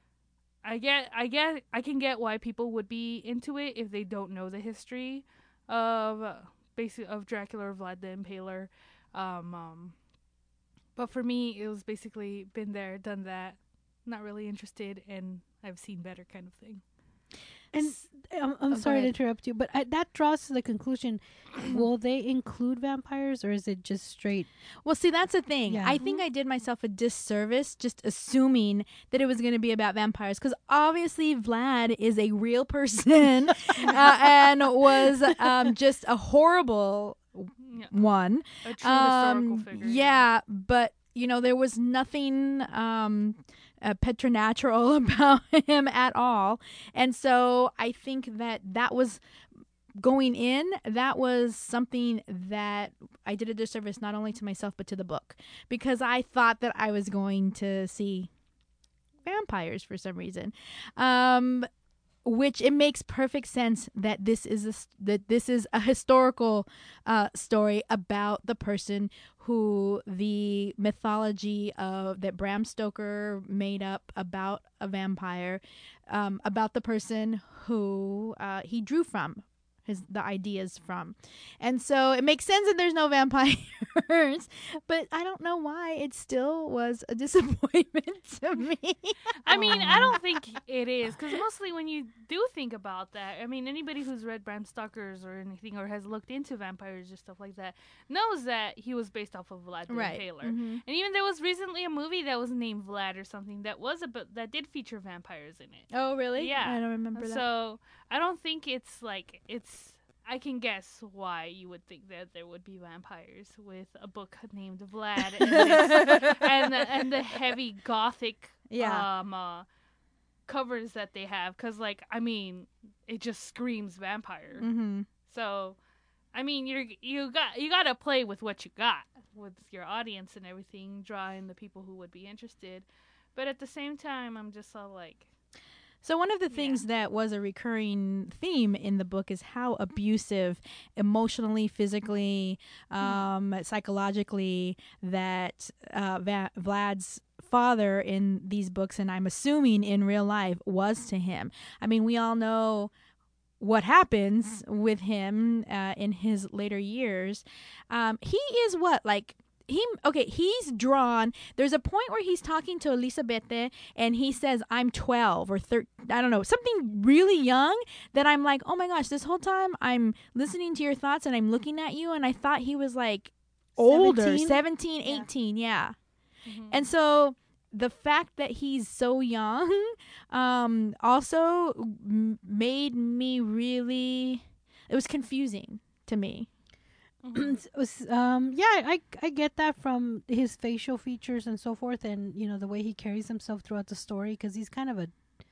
Speaker 3: I get, I get, I can get why people would be into it if they don't know the history of uh, basic of Dracula or Vlad the Impaler. Um, um, but for me, it was basically been there, done that, not really interested, and I've seen better kind of thing.
Speaker 1: And I'm, I'm
Speaker 2: Oh, go
Speaker 1: sorry to
Speaker 2: ahead.
Speaker 1: interrupt you, but I, that draws to the conclusion: will they include vampires, or is it just straight?
Speaker 2: Well, see, that's the thing.
Speaker 1: Yeah.
Speaker 2: I think I did myself a disservice just assuming that it was going to be about vampires because obviously Vlad is a real person uh, and was um, just a horrible
Speaker 3: Yeah,
Speaker 2: one.
Speaker 3: a true
Speaker 2: Um,
Speaker 3: historical figure.
Speaker 2: yeah, but you know there was nothing um, uh, preternatural about him at all, and so I think that that was going in. That was something that I did a disservice not only to myself but to the book because I thought that I was going to see vampires for some reason. Um, which it makes perfect sense that this is a, that this is a historical uh, story about the person who the mythology of that Bram Stoker made up about a vampire, um, about the person who uh, he drew from. His, the ideas from. And so it makes sense that there's no vampires, but I don't know why it still was a disappointment to me.
Speaker 3: I mean, I don't think it is, because mostly when you do think about that, I mean, anybody who's read Bram Stoker's or anything or has looked into vampires or stuff like that knows that he was based off of Vlad the
Speaker 2: Right.
Speaker 3: Impaler.
Speaker 2: Mm-hmm.
Speaker 3: And even there was recently a movie that was named Vlad or something that was a that did feature vampires in it.
Speaker 2: Oh, really?
Speaker 3: Yeah.
Speaker 2: I don't remember that.
Speaker 3: So I don't think it's like it's. I can guess why you would think that there would be vampires with a book named Vlad and this, and, the, and the heavy gothic
Speaker 2: Yeah.
Speaker 3: um uh, covers that they have, because like I mean it just screams vampire.
Speaker 2: Mm-hmm.
Speaker 3: So I mean you're you got you got to play with what you got with your audience and everything, draw in the people who would be interested, but at the same time I'm just all like.
Speaker 2: So one of the things
Speaker 3: Yeah.
Speaker 2: that was a recurring theme in the book is how abusive emotionally, physically, um, psychologically that uh, Va- Vlad's father in these books, and I'm assuming in real life, was to him. I mean, we all know what happens with him uh, in his later years. Um, he is what, like, He okay, he's drawn. There's a point where he's talking to Elisabetta and he says, I'm twelve or thirteen, I don't know, something really young that I'm like, oh my gosh, this whole time I'm listening to your thoughts and I'm looking at you and I thought he was like older,
Speaker 1: seventeen?
Speaker 2: seventeen,
Speaker 1: Yeah.
Speaker 2: eighteen, yeah.
Speaker 3: Mhm.
Speaker 2: And so the fact that he's so young um, also m- made me really, it was confusing to me.
Speaker 3: Mhm.
Speaker 1: It was, um, yeah, I I get that from his facial features and so forth, and you know the way he carries himself throughout the story, because he's kind of a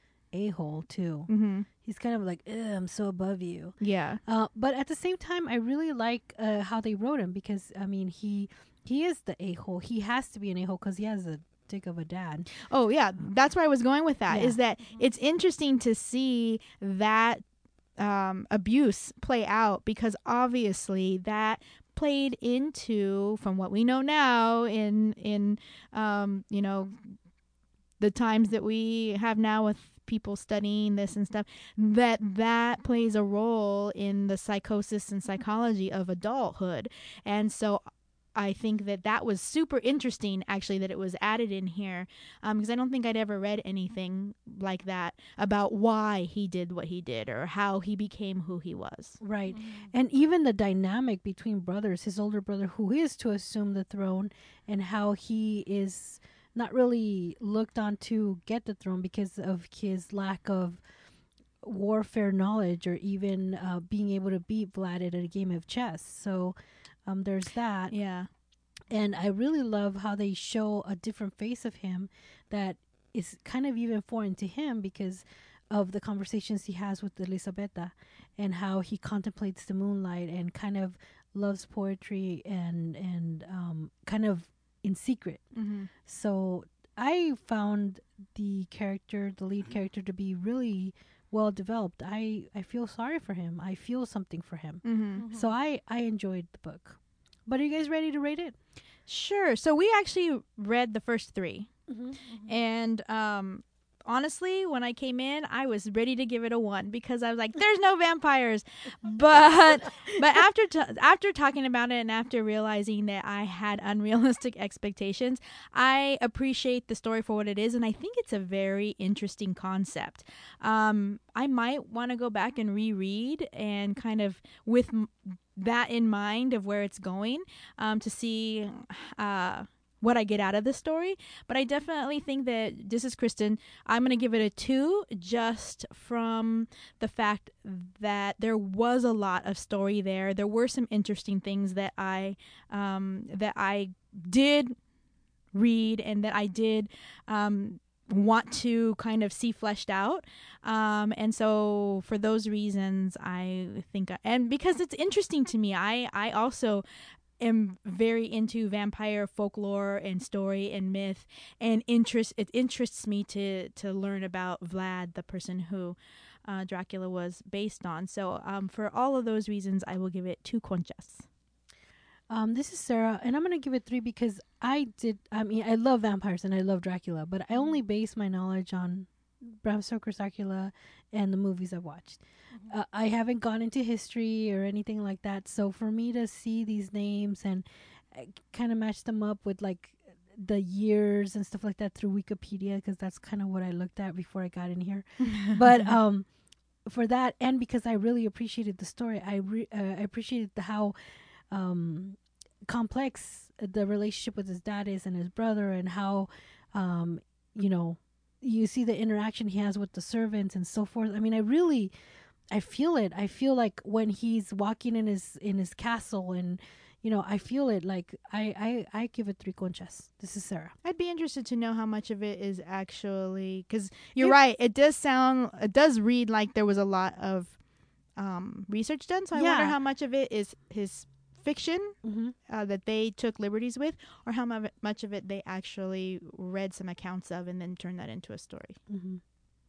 Speaker 1: a hole too.
Speaker 2: Mm-hmm.
Speaker 1: He's kind of like, "Ugh, I'm so above you.
Speaker 2: Yeah.
Speaker 1: Uh, but at the same time, I really like uh, how they wrote him, because I mean he he is the a hole. He has to be an a hole because he has a dick of a dad.
Speaker 2: Oh, yeah. That's where I was going with that,
Speaker 1: Yeah.
Speaker 2: is that it's interesting to see that um, abuse play out, because obviously that played into, from what we know now in, in um, you know, the times that we have now with people studying this and stuff, that that plays a role in the psychosis and psychology of adulthood. And so I think that that was super interesting, actually, that it was added in here, because um, I don't think I'd ever read anything like that about why he did what he did or how he became who he was.
Speaker 1: Right.
Speaker 3: Mhm.
Speaker 1: And even the dynamic between brothers, his older brother who is to assume the throne, and how he is not really looked on to get the throne because of his lack of warfare knowledge, or even uh, being able to beat Vlad at a game of chess. So um, there's that.
Speaker 2: Yeah.
Speaker 1: And I really love how they show a different face of him that is kind of even foreign to him, because of the conversations he has with Elisabetta, and how he contemplates the moonlight and kind of loves poetry and and um, kind of in secret.
Speaker 2: Mm-hmm.
Speaker 1: So I found the character, the lead character, to be really well developed. I, I feel sorry for him. I feel something for him.
Speaker 2: Mm-hmm.
Speaker 1: So I, I enjoyed the book. But are you guys ready to rate it?
Speaker 2: Sure. So we actually read the first three.
Speaker 1: Mm-hmm.
Speaker 2: And um, honestly, when I came in, I was ready to give it a one, because I was like, "There's no vampires." But but after t- after talking about it and after realizing that I had unrealistic expectations, I appreciate the story for what it is, and I think it's a very interesting concept. Um, I might want to go back and reread, and kind of with m- that in mind of where it's going, um, to see Uh, what I get out of the story. But I definitely think that this is Kristen. I'm going to give it a two, just from the fact that there was a lot of story there. There were some interesting things that I um, that I did read and that I did um, want to kind of see fleshed out. Um, and so for those reasons, I think, and because it's interesting to me, I, I also am very into vampire folklore and story and myth, and interest it interests me to to learn about Vlad, the person who uh, Dracula was based on. So um, for all of those reasons, I will give it two conchas.
Speaker 1: Um, this is Sarah, and I'm gonna give it three because I did. I mean, I love vampires and I love Dracula, but I only base my knowledge on Bram Stoker's Dracula and the movies I've watched. Mm-hmm. Uh, I haven't gone into history or anything like that, so for me to see these names and uh, kind of match them up with like the years and stuff like that through Wikipedia, because that's kind of what I looked at before I got in here. But um, for that, and because I really appreciated the story, I re- uh, I appreciated the how. Um, complex the relationship with his dad is and his brother, and how um, you know, you see the interaction he has with the servants and so forth. I mean, I really, I feel it. I feel like when he's walking in his in his castle, and you know, I feel it. Like I, I, I give it three conchas. This is Sarah.
Speaker 2: I'd be interested to know how much of it is actually, because you're it, right. It does sound, it does read like there was a lot of um, research done. So I yeah. wonder how much of it is his fiction mm-hmm. uh, that they took liberties with, or how mu- much of it they actually read some accounts of and then turned that into a story.
Speaker 1: Mm-hmm.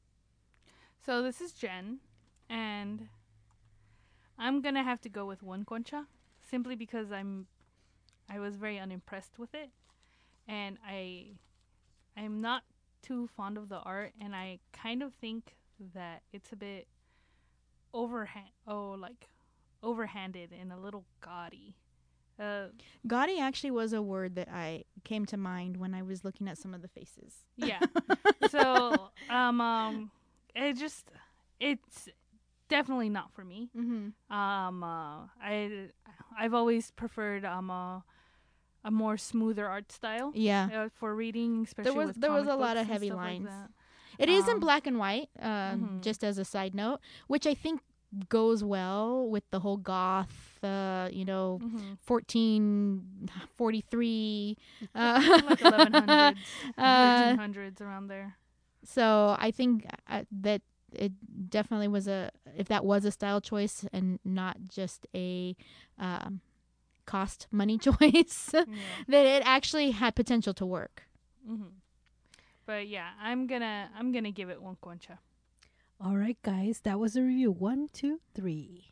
Speaker 3: So this is Jen, and I'm gonna have to go with one concha, simply because I'm I was very unimpressed with it, and I I'm not too fond of the art, and I kind of think that it's a bit overhand oh like overhanded and a little gaudy. Uh,
Speaker 2: gaudy actually was a word that I came to mind when I was looking at some of the faces.
Speaker 3: Yeah. so um um it just it's definitely not for me.
Speaker 2: Mm-hmm.
Speaker 3: Um uh, I I've always preferred um a, a more smoother art style.
Speaker 2: Yeah.
Speaker 3: Uh, for reading, especially
Speaker 2: there was
Speaker 3: with
Speaker 2: there was a lot of heavy lines. Like it um, is in black and white. Um, mm-hmm. Just as a side note, which I think goes well with the whole goth, uh, you know, mm-hmm. fourteen forty-three, uh,
Speaker 3: like eleven hundreds, uh, thirteen hundreds around there.
Speaker 2: So I think uh, that it definitely was a, if that was a style choice and not just a um, cost money choice, yeah. that it actually had potential to work.
Speaker 3: Mm-hmm. But yeah, I'm gonna I'm gonna give it one concha.
Speaker 1: All right, guys, that was a review. One, two, three.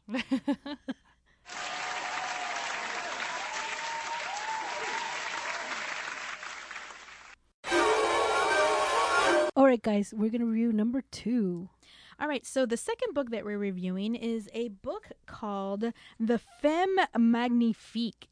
Speaker 1: All right, guys, we're going to review number two.
Speaker 2: All right, so the second book that we're reviewing is a book called The Femme Magnifique.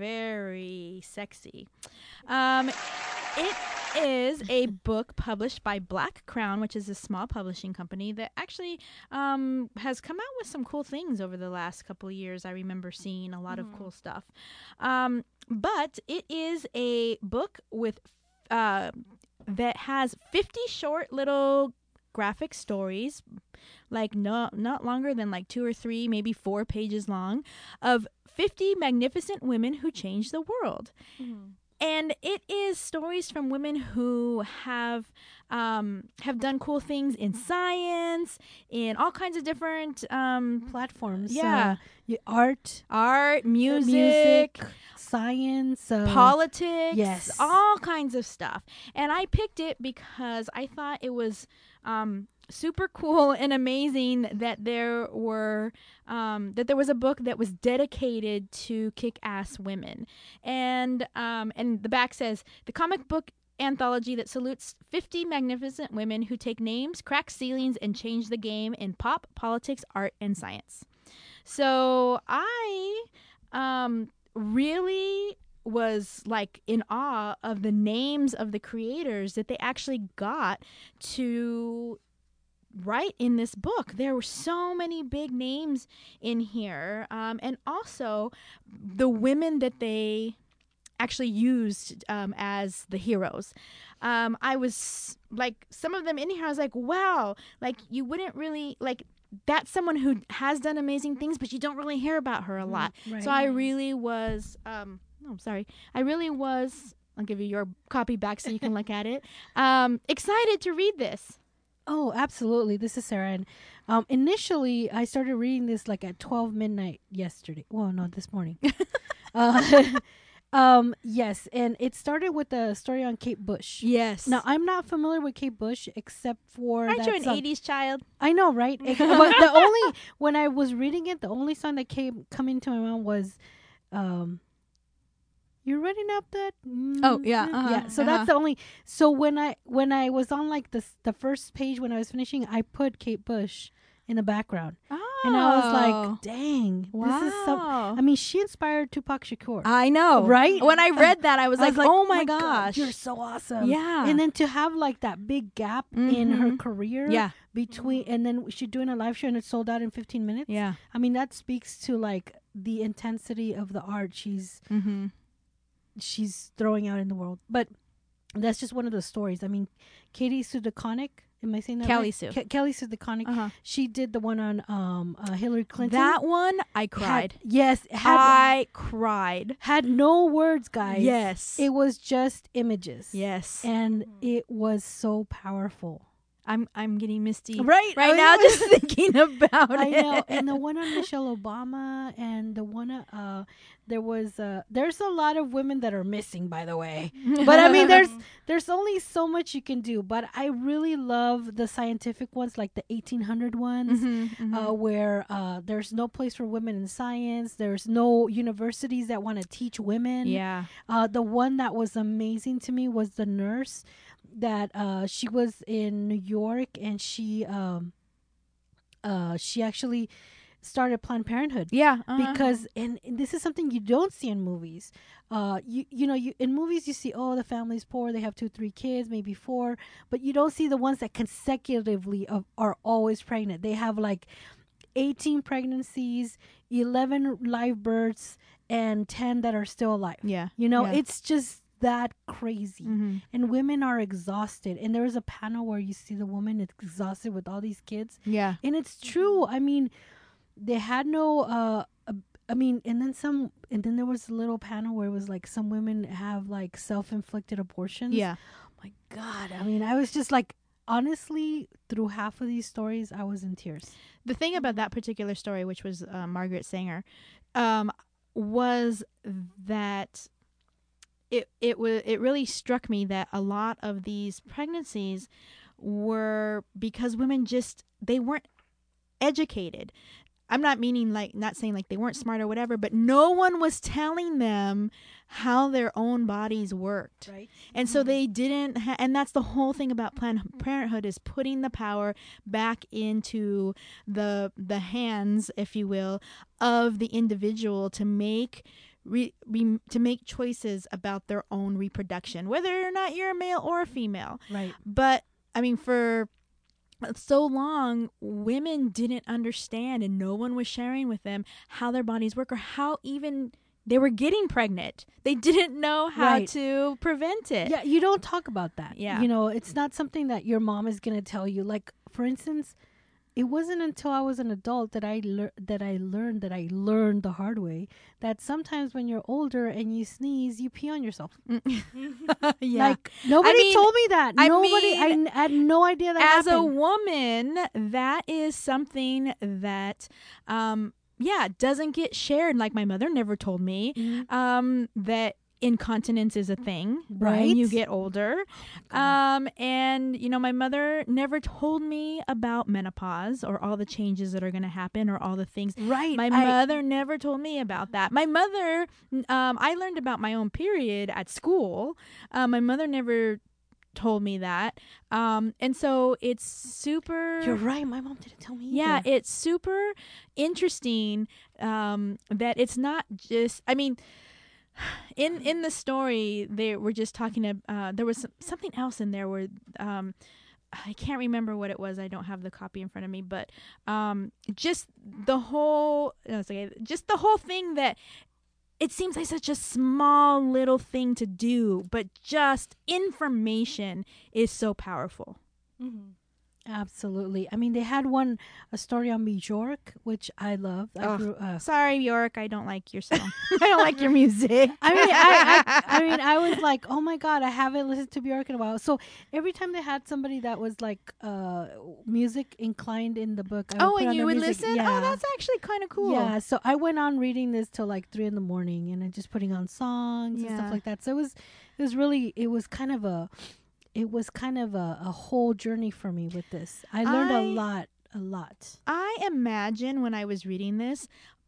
Speaker 2: Very sexy. Um, it is a book published by Black Crown, which is a small publishing company that actually um, has come out with some cool things over the last couple of years. I remember seeing a lot mm. of cool stuff. Um, but it is a book with uh, that has fifty short little graphic stories, like no, not longer than like two or three, maybe four pages long, of fifty magnificent women who changed the world. Mm. And it is stories from women who have um, have done cool things in science, in all kinds of different um,
Speaker 1: platforms.
Speaker 2: Yeah,
Speaker 1: uh, art,
Speaker 2: art, music,
Speaker 1: music science, uh,
Speaker 2: politics,
Speaker 1: yes,
Speaker 2: all kinds of stuff. And I picked it because I thought it was um, super cool and amazing that there were um, that there was a book that was dedicated to kick-ass women. And um, and the back says, the comic book anthology that salutes fifty magnificent women who take names, crack ceilings, and change the game in pop, politics, art, and science. So I um, really was like in awe of the names of the creators that they actually got to write in this book. There were so many big names in here, um, and also the women that they actually used um, as the heroes. Um, I was like, some of them in here, I was like, wow, like you wouldn't really like. That's someone who has done amazing things, but you don't really hear about her a lot. Right. So I really was, um, no, I'm sorry. I really was, I'll give you your copy back so you can look at it. Um, excited to read this.
Speaker 1: Oh, absolutely. This is Sarah. And um, initially, I started reading this like at twelve midnight yesterday. Well, no, this morning. uh, um, yes. And it started with a story on Kate Bush.
Speaker 2: Yes.
Speaker 1: Now, I'm not familiar with Kate Bush except for
Speaker 2: Aren't
Speaker 1: that
Speaker 2: you an
Speaker 1: song.
Speaker 2: eighties child?
Speaker 1: I know, right? It- but the only, when I was reading it, the only song that came coming to my mind was, um, "You're running up that."
Speaker 2: Oh, yeah, uh-huh,
Speaker 1: yeah. So
Speaker 2: uh-huh.
Speaker 1: that's the only. So when I when I was on like the the first page when I was finishing, I put Kate Bush in the background,
Speaker 2: Oh.
Speaker 1: and I was like, "Dang,
Speaker 2: wow.
Speaker 1: this is so." I mean, she inspired Tupac Shakur.
Speaker 2: I know.
Speaker 1: Right?
Speaker 2: When I read that, I was,
Speaker 1: I
Speaker 2: like,
Speaker 1: was like,
Speaker 2: oh my,
Speaker 1: God,
Speaker 2: gosh.
Speaker 1: you're so awesome.
Speaker 2: Yeah.
Speaker 1: And then to have like that big gap in her
Speaker 2: Mhm.
Speaker 1: career
Speaker 2: Yeah.
Speaker 1: between, and then she doing a live show and it sold out in fifteen minutes.
Speaker 2: Yeah.
Speaker 1: I mean, that speaks to like the intensity of the art she's
Speaker 2: Mm-hmm.
Speaker 1: she's throwing out in the world. But that's just one of the stories. I mean, Katie Sudaconic, am I saying that
Speaker 2: Kelly
Speaker 1: right?
Speaker 2: Sue.
Speaker 1: Ke- Kelly Sudaconic.
Speaker 2: Uh-huh.
Speaker 1: She did the one on um uh, Hillary Clinton.
Speaker 2: That one, I
Speaker 1: Had-
Speaker 2: cried.
Speaker 1: yes, had
Speaker 2: I cried.
Speaker 1: had no words, guys.
Speaker 2: Yes.
Speaker 1: It was just images.
Speaker 2: yes.
Speaker 1: And it was so powerful.
Speaker 2: I'm I'm getting misty
Speaker 1: Right.
Speaker 2: right
Speaker 1: I
Speaker 2: now
Speaker 1: know.
Speaker 2: just thinking about
Speaker 1: I
Speaker 2: it.
Speaker 1: know. And the one on Michelle Obama and the one uh there was uh there's a lot of women that are missing, by the way. But I mean there's there's only so much you can do. But I really love the scientific ones, like the eighteen hundred ones.
Speaker 2: Mhm, mhm.
Speaker 1: Uh, where uh, there's no place for women in science. There's no universities that want to teach women.
Speaker 2: yeah.
Speaker 1: Uh, the one that was amazing to me was the nurse that uh, she was in New York and she um, uh, she actually started Planned Parenthood.
Speaker 2: Yeah. uh-huh.
Speaker 1: Because and, and this is something you don't see in movies. Uh, you you know you in movies you see, oh, the family's poor, they have two three kids, maybe four, but you don't see the ones that consecutively of, are always pregnant. They have like eighteen pregnancies, eleven live births, and ten that are still alive.
Speaker 2: Yeah.
Speaker 1: You know,
Speaker 2: yeah.
Speaker 1: it's just that crazy.
Speaker 2: Mhm.
Speaker 1: And women are exhausted. And there was a panel where you see the woman exhausted with all these kids.
Speaker 2: Yeah.
Speaker 1: And it's true. I mean, they had no uh uh, I mean, and then some and then there was a little panel where it was like some women have like self-inflicted abortions.
Speaker 2: Yeah.
Speaker 1: My God. I mean, I was just like, honestly, through half of these stories, I was in tears.
Speaker 2: The thing about that particular story, which was uh, Margaret Sanger, um, was that it it was it really struck me that a lot of these pregnancies were because women just they weren't educated. I'm not meaning like not saying like they weren't smart or whatever, but no one was telling them how their own bodies worked.
Speaker 1: Right.
Speaker 2: And so they didn't, ha- and that's the whole thing about Planned Parenthood is putting the power back into the the hands, if you will, of the individual to make re, re, to make choices about their own reproduction, whether or not you're a male or a female.
Speaker 1: Right.
Speaker 2: But I mean, for so long, women didn't understand, and no one was sharing with them how their bodies work or how even they were getting pregnant. They didn't know how
Speaker 1: Right.
Speaker 2: to prevent it.
Speaker 1: Yeah, you don't talk about that.
Speaker 2: Yeah.
Speaker 1: You know, it's not something that your mom is going to tell you. Like, for instance, it wasn't until I was an adult that I lear- that I learned that I learned the hard way that sometimes when you're older and you sneeze, you pee on yourself.
Speaker 2: yeah.
Speaker 1: Like, nobody
Speaker 2: mean-
Speaker 1: told me that.
Speaker 2: I
Speaker 1: Nobody, I,
Speaker 2: mean,
Speaker 1: n- had no idea that
Speaker 2: As a
Speaker 1: happened.
Speaker 2: woman, that is something that, um, yeah, doesn't get shared. Like my mother never told me
Speaker 1: Mhm.
Speaker 2: um, that incontinence is a thing
Speaker 1: Right.
Speaker 2: when you get older.
Speaker 1: God.
Speaker 2: Um, and, you know, my mother never told me about menopause or all the changes that are going to happen or all the things.
Speaker 1: Right.
Speaker 2: My
Speaker 1: I-
Speaker 2: mother never told me about that. My mother, um, I learned about my own period at school. Uh, my mother never told me that. Um, and so it's super.
Speaker 1: You're right. My mom didn't tell me
Speaker 2: Yeah,
Speaker 1: either.
Speaker 2: it's super interesting um, that it's not just. I mean, in in the story, they were just talking. To, uh, there was some, something else in there where um, I can't remember what it was. I don't have the copy in front of me, but um, just the whole, no, it's okay, just the whole thing that. It seems like such a small little thing to do, but just information is so powerful.
Speaker 3: Mm-hmm.
Speaker 1: Absolutely. I mean, they had one a story on Bjork, which I loved. I
Speaker 2: Ugh.
Speaker 1: grew. Uh,
Speaker 2: Sorry, York. I don't like your song. I don't like your music.
Speaker 1: I mean, I, I, I mean, I was like, oh my god, I haven't listened to Bjork in a while. So every time they had somebody that was like uh, music inclined in the book, I would
Speaker 2: Oh,
Speaker 1: put
Speaker 2: and
Speaker 1: on
Speaker 2: you
Speaker 1: their
Speaker 2: would
Speaker 1: music.
Speaker 2: listen?
Speaker 1: Yeah.
Speaker 2: Oh, that's actually kind of cool.
Speaker 1: Yeah, so I went on reading this till like three in the morning, and then just putting on songs and
Speaker 2: Yeah.
Speaker 1: stuff like that. So it was, it was really, it was kind of a, it was kind of a, a whole journey for me with this. I learned
Speaker 2: I-
Speaker 1: a lot, a lot.
Speaker 2: I imagine when I was reading this,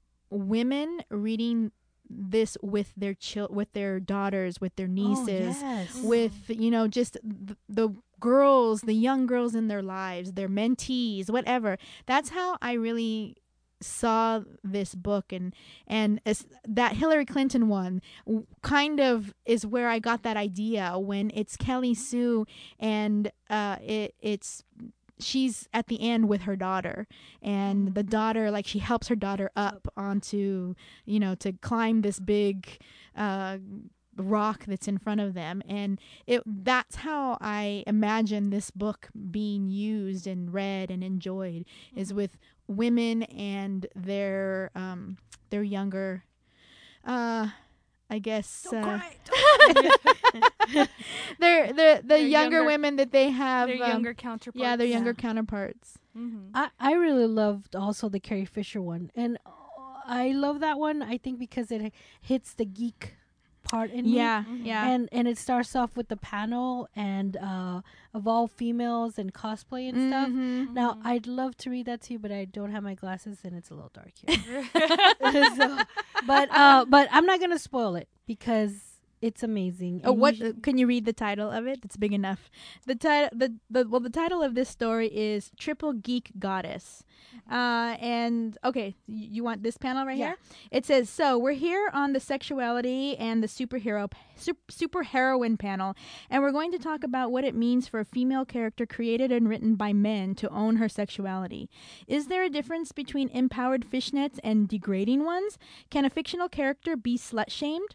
Speaker 2: women reading this with their chil- with their daughters, with their nieces,
Speaker 1: Oh, yes.
Speaker 2: with, you know, just th- the girls, the young girls in their lives, their mentees, whatever. That's how I really saw this book. And and as that Hillary Clinton one w- kind of is where I got that idea, when it's Kelly Sue, and uh it it's she's at the end with her daughter, and the daughter, like, she helps her daughter up onto, you know, to climb this big uh rock that's in front of them. And it that's how I imagine this book being used and read and enjoyed, is with women and their um their younger uh I guess
Speaker 1: Don't
Speaker 2: uh,
Speaker 1: cry.
Speaker 2: they're the the
Speaker 3: Their
Speaker 2: younger,
Speaker 3: younger-
Speaker 2: women that they have,
Speaker 3: Their
Speaker 2: um,
Speaker 3: younger counterparts.
Speaker 2: yeah, their younger
Speaker 1: Yeah.
Speaker 2: counterparts.
Speaker 3: Mm-hmm.
Speaker 1: I, I really loved also the Carrie Fisher one. And uh, I love that one, I think, because it hits the geek part in me.
Speaker 2: Yeah,
Speaker 3: Mhm.
Speaker 2: yeah.
Speaker 1: And and it starts off with the panel and uh, of all females and cosplay and stuff.
Speaker 2: Mhm.
Speaker 1: Now, I'd love to read that to you, but I don't have my glasses and it's a little dark here.
Speaker 3: Mm-hmm.
Speaker 1: So, but uh, but I'm not gonna spoil it because it's amazing.
Speaker 2: Oh,
Speaker 1: And you
Speaker 2: what
Speaker 1: should-
Speaker 2: can you read the title of it? It's big enough. The title, the, the well, the title of this story is Triple Geek Goddess. Uh, and okay, y- you want this panel right
Speaker 1: Yeah.
Speaker 2: here? It says, so we're here on the sexuality and the superhero p- sup- super heroine panel, and we're going to talk about what it means for a female character created and written by men to own her sexuality. Is there a difference between empowered fishnets and degrading ones? Can a fictional character be slut shamed?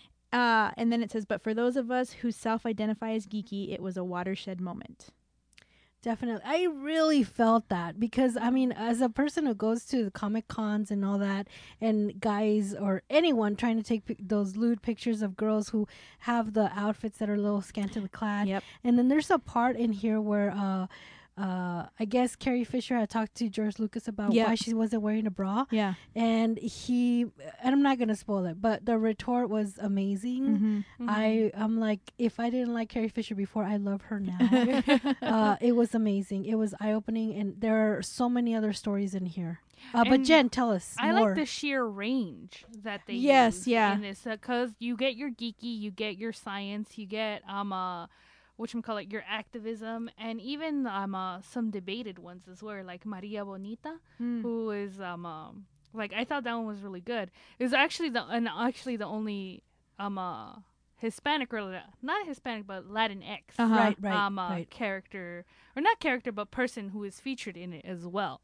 Speaker 2: Uh, and then it says, but for those of us who self-identify as geeky, it was a watershed moment.
Speaker 1: Definitely. I really felt that because, I mean, as a person who goes to the Comic Cons and all that, and guys or anyone trying to take pic- those lewd pictures of girls who have the outfits that are a little scantily clad.
Speaker 2: Yep.
Speaker 1: And then there's a part in here where, uh, uh, I guess Carrie Fisher had talked to George Lucas about
Speaker 2: Yeah.
Speaker 1: why she wasn't wearing a bra.
Speaker 2: Yeah.
Speaker 1: And he, and I'm not going to spoil it, but the retort was amazing.
Speaker 2: Mm-hmm.
Speaker 1: I I'm like, if I didn't like Carrie Fisher before, I love her now. uh, it was amazing. It was eye opening, and there are so many other stories in here. Uh, but
Speaker 3: And
Speaker 1: Jen, tell us
Speaker 3: I
Speaker 1: more.
Speaker 3: like the sheer range that they
Speaker 2: Yes,
Speaker 3: use
Speaker 2: yeah.
Speaker 3: in this, because you get your geeky, you get your science, you get um uh whatchamacallit, your activism, and even um uh, some debated ones as well, like Maria Bonita,
Speaker 2: Mm.
Speaker 3: who is um, um like, I thought that one was really good. It was actually the and actually the only um uh Hispanic or not Hispanic but Latinx
Speaker 2: Uh-huh.
Speaker 1: Right, right,
Speaker 3: um uh,
Speaker 1: right.
Speaker 3: character, or not character but person who is featured in it as well.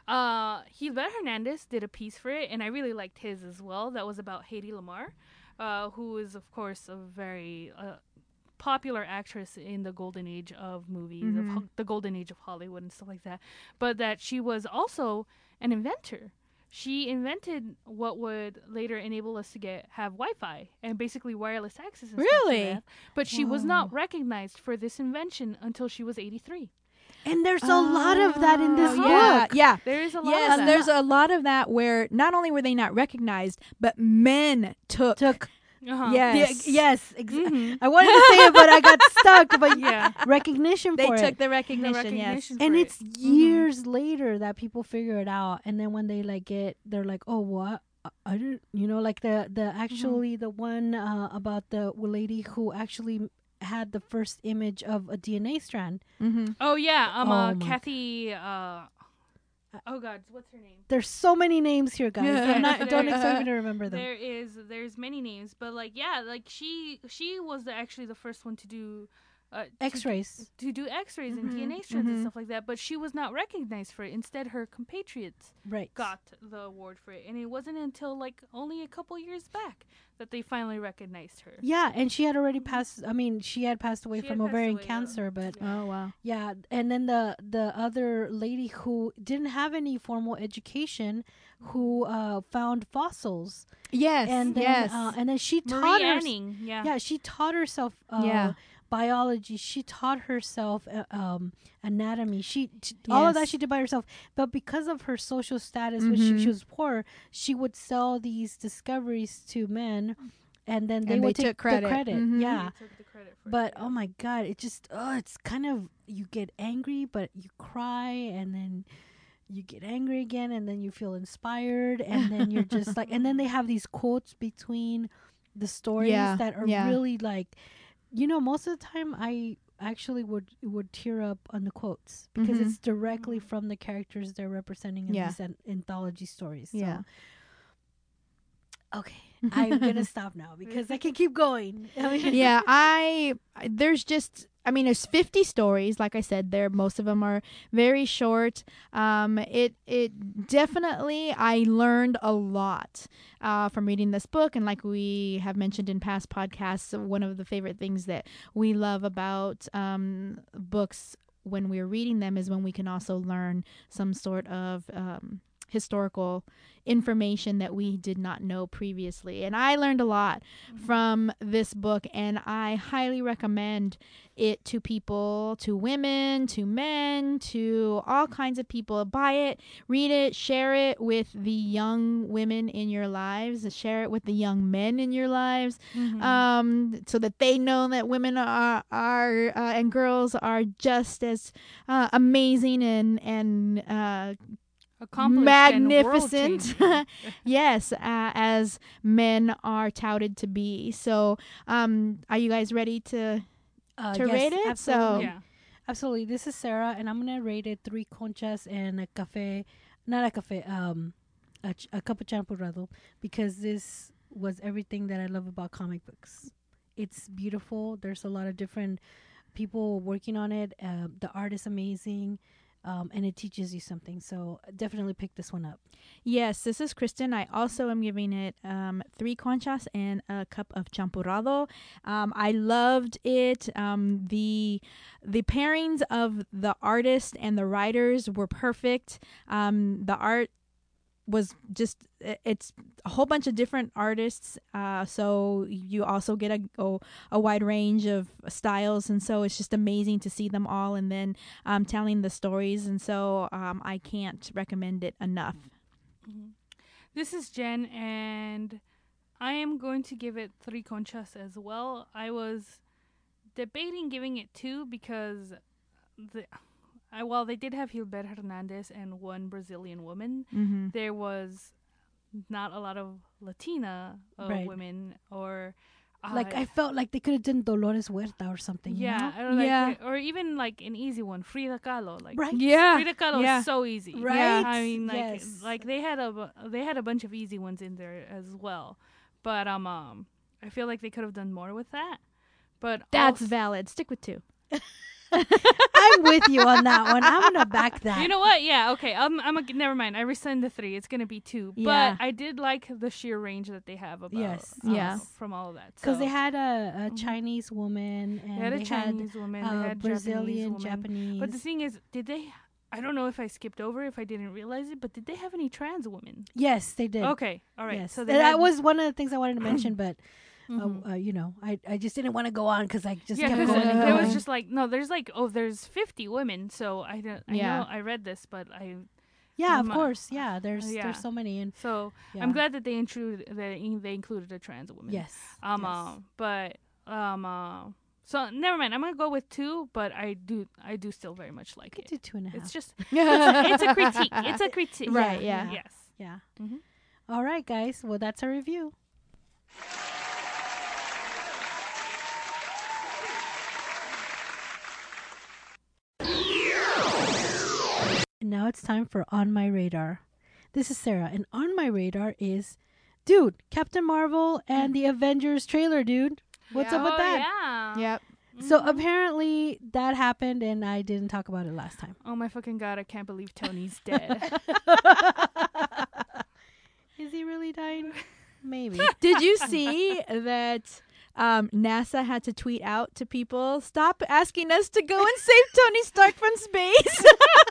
Speaker 3: Uh, Gilbert Hernandez did a piece for it, and I really liked his as well. That was about Hedy Lamarr, uh, who is of course a very uh, popular actress in the golden age of movies, of
Speaker 2: Mhm.
Speaker 3: ho- the golden age of Hollywood and stuff like that. But that she was also an inventor. She invented what would later enable us to get have Wi-Fi and basically wireless access. And stuff to
Speaker 2: Really?
Speaker 3: that. But she was
Speaker 1: Wow.
Speaker 3: not recognized for this invention until she was eighty-three.
Speaker 1: and there's a lot of that in this
Speaker 2: Oh,
Speaker 1: book.
Speaker 2: yeah, yeah.
Speaker 3: There is a lot
Speaker 2: Yes,
Speaker 3: of that.
Speaker 2: there's a lot of that where not only were they not recognized, but men took.
Speaker 1: Took
Speaker 3: uh-huh.
Speaker 2: Yes.
Speaker 1: yeah, yes, ex-
Speaker 3: Mhm.
Speaker 1: I wanted to say it, but I got stuck. But
Speaker 3: Yeah.
Speaker 1: recognition
Speaker 2: They
Speaker 1: for
Speaker 2: took
Speaker 1: it.
Speaker 2: the
Speaker 3: The
Speaker 2: recognition,
Speaker 3: recognition
Speaker 1: And
Speaker 3: for
Speaker 1: it's
Speaker 3: it.
Speaker 1: years later that people figure it out, and then when they like get, they're like, "Oh, what? I, I didn't," you know, like the the actually the one uh, about the lady who actually had the first image of a D N A strand.
Speaker 2: yes. Mm-hmm.
Speaker 3: Oh yeah, um,
Speaker 1: Oh
Speaker 3: uh,
Speaker 1: my-
Speaker 3: Kathy. Uh, oh God, what's her name?
Speaker 1: There's so many names here, guys.
Speaker 3: Yeah.
Speaker 1: I'm not, don't
Speaker 3: There-
Speaker 1: expect me to remember them.
Speaker 3: There is, there's many names, but like, yeah, like she, she was the, actually the first one to do uh, to-
Speaker 1: X-rays.
Speaker 3: to do X-rays and
Speaker 2: Mhm,
Speaker 3: D N A strands
Speaker 2: mhm.
Speaker 3: and stuff like that. But she was not recognized for it. Instead, her compatriots
Speaker 1: Right.
Speaker 3: got the award for it, and it wasn't until like only a couple years back that they finally recognized her.
Speaker 1: Yeah, and she had already passed. I mean, she had passed away
Speaker 3: She
Speaker 1: from
Speaker 3: had passed
Speaker 1: ovarian
Speaker 3: away, yeah.
Speaker 1: cancer, but
Speaker 3: Yeah.
Speaker 2: Oh wow.
Speaker 1: yeah, and then the the other lady who didn't have any formal education, who uh, found fossils,
Speaker 2: Yes.
Speaker 1: and then
Speaker 2: yes.
Speaker 1: uh, and then she taught
Speaker 3: Marie
Speaker 1: her.
Speaker 3: Anning, yeah.
Speaker 1: Yeah, she taught herself. Uh,
Speaker 2: Yeah.
Speaker 1: biology. She taught herself uh, um, anatomy. She t- all of that
Speaker 2: Yes.
Speaker 1: she did by herself. But because of her social status, which she,
Speaker 2: Mhm.
Speaker 1: she was poor, she would sell these discoveries to men, and then they
Speaker 2: And
Speaker 1: would
Speaker 2: they
Speaker 1: take
Speaker 2: took credit.
Speaker 1: the credit.
Speaker 2: Mhm.
Speaker 1: Yeah.
Speaker 3: They took the credit for
Speaker 1: But
Speaker 3: it, yeah.
Speaker 1: oh my god, it just oh, it's kind of you get angry, but you cry, and then you get angry again, and then you feel inspired, and then you're just like, and then they have these quotes between the stories
Speaker 2: Yeah,
Speaker 1: that are
Speaker 2: yeah.
Speaker 1: really like, you know, most of the time I actually would would tear up on the quotes because
Speaker 2: Mhm.
Speaker 1: it's directly from the characters they're representing in
Speaker 2: Yeah.
Speaker 1: these an- anthology stories. So.
Speaker 2: Yeah.
Speaker 1: Okay, I'm gonna stop now because I can keep going. I mean,
Speaker 2: yeah, I I- there's just I mean there's fifty stories. Like I said, there most of them are very short. Um, it it definitely I learned a lot uh, from reading this book, and like we have mentioned in past podcasts, one of the favorite things that we love about um, books when we're reading them is when we can also learn some sort of um, historical information that we did not know previously. And I learned a lot from this book, and I highly recommend it to people, to women, to men, to all kinds of people. Buy it, read it, share it with the young women in your lives, share it with the young men in your lives,
Speaker 3: Mhm.
Speaker 2: um, so that they know that women are, are uh, and girls are just as uh, amazing and, and uh,
Speaker 3: Accomplished
Speaker 2: magnificent.
Speaker 3: and world-changing.
Speaker 2: yes, uh, as men are touted to be. So, um, are you guys ready to
Speaker 1: uh,
Speaker 2: to
Speaker 1: yes,
Speaker 2: rate it?
Speaker 1: absolutely.
Speaker 2: So,
Speaker 3: Yeah.
Speaker 1: Absolutely. This is Sarah, and I'm gonna rate it three conchas and a cafe, not a cafe, um, a, ch- a cup of champurrado, because this was everything that I love about comic books. It's beautiful. There's a lot of different people working on it. Uh, the art is amazing, um, and it teaches you something. So definitely pick this one up.
Speaker 2: yes, this is Kristen. I also am giving it um, three conchas and a cup of champurrado. Um, I loved it. Um, the the pairings of the artist and the writers were perfect. Um, the art was just i- it's a whole bunch of different artists, uh so you also get a, a a wide range of styles, and so it's just amazing to see them all, and then um telling the stories, and so um I can't recommend it enough.
Speaker 3: Mhm. This is Jen, and I am going to give it three conchas as well. I was debating giving it two because the I, while they did have Gilbert Hernandez and one Brazilian woman,
Speaker 2: Mm-hmm.
Speaker 3: there was not a lot of Latina uh,
Speaker 1: Right.
Speaker 3: women or uh,
Speaker 1: Like I felt like they could have done Dolores Huerta or something. you
Speaker 3: yeah,
Speaker 1: know?
Speaker 3: or like
Speaker 2: Yeah.
Speaker 3: or even like an easy one, Frida Kahlo, like
Speaker 1: Right.
Speaker 2: Yeah,
Speaker 3: Frida Kahlo
Speaker 2: yeah.
Speaker 3: is so easy,
Speaker 1: Right?
Speaker 3: I mean, like
Speaker 1: Yes.
Speaker 3: like they had a bu- they had a bunch of easy ones in there as well, but um, um I feel like they could have done more with that. But
Speaker 2: That's
Speaker 3: also,
Speaker 2: valid. Stick with two.
Speaker 1: I'm with you on that one. I'm gonna back that.
Speaker 3: you know what? Yeah, okay. Um, I'm a, never mind. I rescind the three. It's gonna be two.
Speaker 2: Yeah.
Speaker 3: But I did like the sheer range that they have about
Speaker 1: Yes.
Speaker 3: uh,
Speaker 2: Yeah.
Speaker 3: from all of that.
Speaker 1: Because
Speaker 3: So,
Speaker 1: they had a, a
Speaker 3: Mhm.
Speaker 1: Chinese woman and
Speaker 3: they had a
Speaker 1: they
Speaker 3: Chinese woman,
Speaker 1: had
Speaker 3: they
Speaker 1: a
Speaker 3: had
Speaker 1: Brazilian,
Speaker 3: Japanese woman.
Speaker 1: Japanese.
Speaker 3: But the thing is, did they? I don't know if I skipped over if I didn't realize it, but did they have any trans women?
Speaker 1: yes, they did.
Speaker 3: Okay, all right.
Speaker 1: Yes,
Speaker 3: So
Speaker 1: And
Speaker 3: they
Speaker 1: that
Speaker 3: had,
Speaker 1: was one of the things I wanted to mention, but
Speaker 3: Mhm.
Speaker 1: uh, uh, you know, I, I just didn't want to go on because I just
Speaker 3: yeah,
Speaker 1: kept
Speaker 3: because
Speaker 1: going and
Speaker 3: there was
Speaker 1: going.
Speaker 3: just like no, there's like oh, there's fifty women. So I don't. I
Speaker 2: Yeah.
Speaker 3: know I read this, but I
Speaker 1: yeah,
Speaker 3: um,
Speaker 1: of course. Yeah, there's
Speaker 3: yeah.
Speaker 1: there's so many, and
Speaker 3: so
Speaker 1: yeah.
Speaker 3: I'm glad that they included they they included a trans woman.
Speaker 1: Yes.
Speaker 3: Um,
Speaker 1: yes.
Speaker 3: uh, but um, uh, so never mind. I'm gonna go with two, but I do I do still very much like
Speaker 1: Could
Speaker 3: it.
Speaker 1: do two and a half.
Speaker 3: It's just it's a, it's a critique. It's a critique.
Speaker 2: Right,
Speaker 1: yeah.
Speaker 2: yeah.
Speaker 3: Yes.
Speaker 1: yeah.
Speaker 3: Mhm.
Speaker 1: All right, guys. Well, that's our review. And now it's time for On My Radar. This is Sarah, and On My Radar is, dude, Captain Marvel and the Avengers trailer, dude. What's up with
Speaker 3: Oh,
Speaker 1: that?
Speaker 3: yeah.
Speaker 2: Yep.
Speaker 1: So
Speaker 3: Mhm.
Speaker 1: apparently that happened, and I didn't talk about it last time.
Speaker 3: Oh my fucking god! I can't believe Tony's dead.
Speaker 1: Is he really dying? maybe.
Speaker 2: Did you see that um, NASA had to tweet out to people, stop asking us to go and save Tony Stark from space?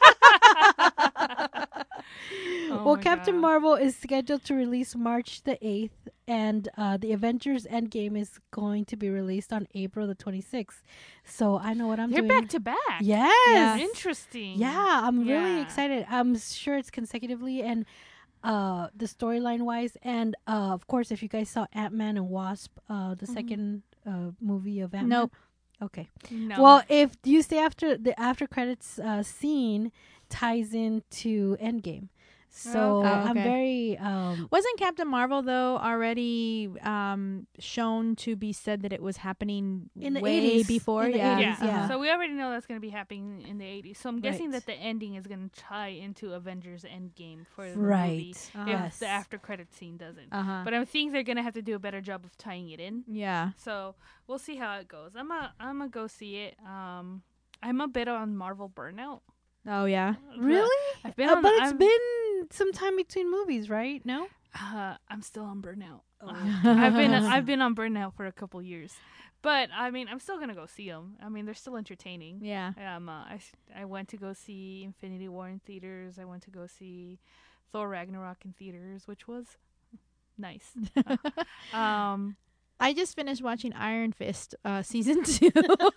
Speaker 3: Oh
Speaker 1: well,
Speaker 3: my
Speaker 1: Captain
Speaker 3: God.
Speaker 1: Marvel is scheduled to release March the eighth, and uh, the Avengers Endgame is going to be released on April the twenty-sixth. So I know what I'm
Speaker 3: They're
Speaker 1: doing.
Speaker 3: back to back.
Speaker 1: Yes.
Speaker 2: Yeah.
Speaker 3: Interesting.
Speaker 1: Yeah, I'm really
Speaker 3: Yeah.
Speaker 1: excited. I'm sure it's consecutively and uh the storyline wise, and uh of course, if you guys saw Ant-Man and Wasp, uh the
Speaker 3: Mhm.
Speaker 1: second uh movie of Ant-Man.
Speaker 2: Nope.
Speaker 1: Okay.
Speaker 3: No.
Speaker 1: Well, if you stay after the after credits uh scene ties into Endgame. So
Speaker 2: Okay.
Speaker 1: I'm
Speaker 2: Okay.
Speaker 1: very um
Speaker 2: Wasn't Captain Marvel, though, already um, shown to be said that it was happening
Speaker 1: In the
Speaker 2: way
Speaker 1: eighties.
Speaker 2: before?
Speaker 1: In the
Speaker 2: yeah.
Speaker 3: yeah.
Speaker 1: eighties, yeah.
Speaker 3: So we already know that's going to be happening in the eighties. So I'm guessing
Speaker 1: Right.
Speaker 3: that the ending is going to tie into Avengers Endgame for the
Speaker 1: right.
Speaker 3: movie.
Speaker 2: Uh-huh.
Speaker 3: If
Speaker 1: Yes.
Speaker 3: the after credit scene doesn't.
Speaker 2: Uh-huh.
Speaker 3: But I think they're going to have to do a better job of tying it in.
Speaker 2: Yeah.
Speaker 3: So we'll see how it goes. I'm a I'm gonna go see it. Um, I'm a bit on Marvel burnout.
Speaker 2: Oh, yeah.
Speaker 1: Really?
Speaker 3: I've been
Speaker 1: Uh,
Speaker 3: on.
Speaker 1: but it's
Speaker 3: I'm,
Speaker 1: been some time between movies, right? No?
Speaker 3: Uh, I'm still on burnout.
Speaker 1: Oh.
Speaker 3: I've been I've been on burnout for a couple years, but I mean I'm still gonna go see them. I mean they're still entertaining.
Speaker 2: Yeah.
Speaker 3: Um, uh, I s- I went to go see Infinity War in theaters. I went to go see Thor Ragnarok in theaters, which was nice. um,
Speaker 2: I just finished watching Iron Fist uh, season two.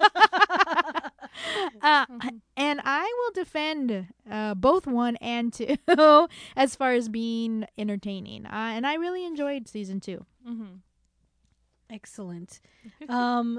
Speaker 2: uh,
Speaker 3: mhm.
Speaker 2: and I will defend uh, both one and two as far as being entertaining. Uh, and I really enjoyed season two.
Speaker 3: Mhm.
Speaker 1: Excellent. Um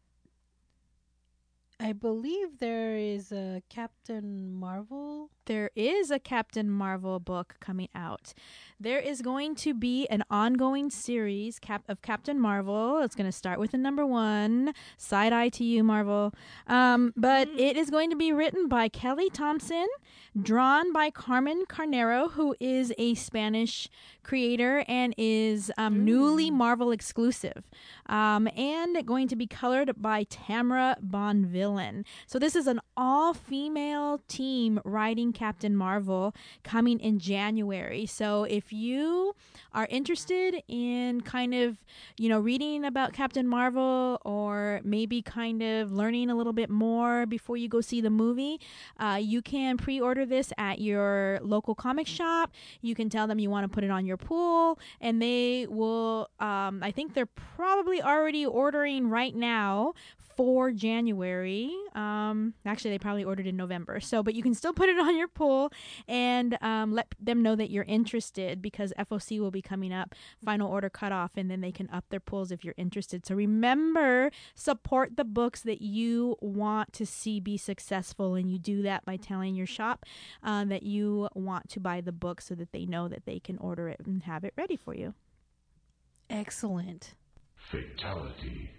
Speaker 1: I believe there is a Captain Marvel.
Speaker 2: There is a Captain Marvel book coming out. There is going to be an ongoing series cap- of Captain Marvel. It's going to start with the number one. Side eye to you, Marvel. Um, but it is going to be written by Kelly Thompson, drawn by Carmen Carnero, who is a Spanish creator and is um, newly Marvel exclusive. Um, and going to be colored by Tamara Bonvillain. So this is an all-female team writing Captain Marvel coming in January. So if you are interested in kind of, you know, reading about Captain Marvel or maybe kind of learning a little bit more before you go see the movie, uh, you can pre-order this at your local comic shop. You can tell them you want to put it on your pool, and they will, um, I think they're probably already ordering right now for January. Um, actually, they probably ordered in November. So, but you can still put it on your pool and um, let them know that you're interested, because F O C will be coming up, final order cutoff, and then they can up their pools if you're interested. So remember, support the books that you want to see be successful, and you do that by telling your shop uh, that you want to buy the book so that they know that they can order it and have it ready for you.
Speaker 1: Excellent.
Speaker 4: Fatality.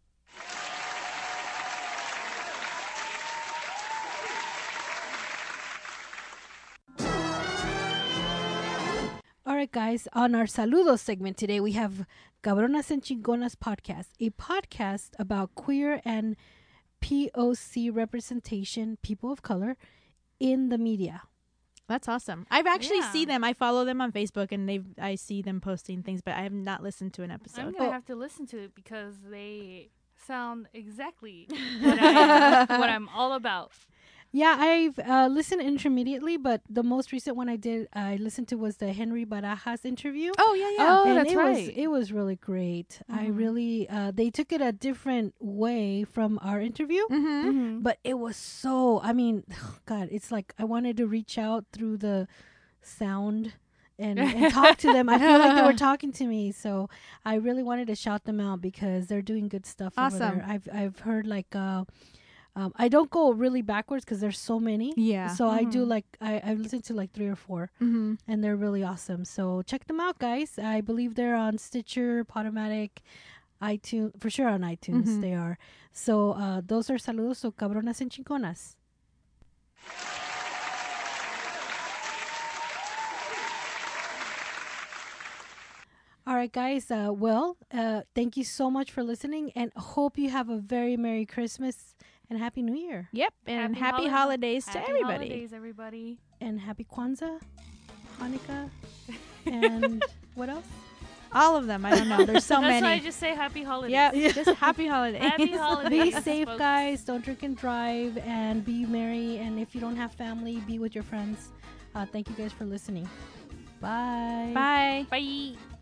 Speaker 1: All right, guys. On our Saludos segment today, we have Cabronas and Chingonas podcast, a podcast about queer and P O C representation, people of color, in the media.
Speaker 2: That's awesome. I've actually
Speaker 3: Yeah.
Speaker 2: see them. I follow them on Facebook, and they I see them posting things, but I have not listened to an
Speaker 3: I'm
Speaker 2: episode.
Speaker 3: gonna have to listen to it because they sound exactly what, I, what I'm all about.
Speaker 1: Yeah, I've uh, listened intermediately, but the most recent one I did, I listened to was the Henry Barajas interview.
Speaker 2: Oh yeah, yeah.
Speaker 3: Oh,
Speaker 1: and
Speaker 3: that's
Speaker 1: it was
Speaker 3: right.
Speaker 1: it was really great. I
Speaker 2: Mhm.
Speaker 1: really uh, they took it a different way from our interview,
Speaker 2: Mm-hmm.
Speaker 3: Mm-hmm.
Speaker 1: but it was so. I mean, God, it's like I wanted to reach out through the sound and, and talk to them. I feel like they were talking to me, so I really wanted to shout them out because they're doing good stuff over
Speaker 2: Awesome.
Speaker 1: there. I've I've heard like. Uh, Um, I don't go really backwards because there's so many.
Speaker 2: Yeah.
Speaker 1: So I do
Speaker 3: Mhm.
Speaker 1: like I I listen to like three or four,
Speaker 2: Mm-hmm.
Speaker 1: and they're really awesome. So check them out, guys. I believe they're on Stitcher, Podomatic, iTunes, for sure on iTunes.
Speaker 2: Mhm.
Speaker 1: They are. So uh, those are saludos o cabronas en chingonas. All right, guys. Uh, well, uh, thank you so much for listening, and hope you have a very Merry Christmas and Happy New Year,
Speaker 2: Yep. And happy,
Speaker 3: holi-
Speaker 2: holidays to
Speaker 3: Happy
Speaker 2: everybody.
Speaker 3: holidays, everybody.
Speaker 1: and Happy Kwanzaa, Hanukkah, and what else?
Speaker 2: All of them. I don't know. There's so
Speaker 3: That's why I
Speaker 2: many.
Speaker 3: just say happy holidays.
Speaker 2: Yeah,
Speaker 1: Yeah.
Speaker 2: just happy holidays.
Speaker 3: Happy
Speaker 1: Be
Speaker 3: holidays.
Speaker 1: safe,
Speaker 3: folks.
Speaker 1: guys. Don't drink and drive, and be merry. And if you don't have family, be with your friends. Uh, thank you guys for listening. Bye.
Speaker 2: Bye.
Speaker 3: Bye.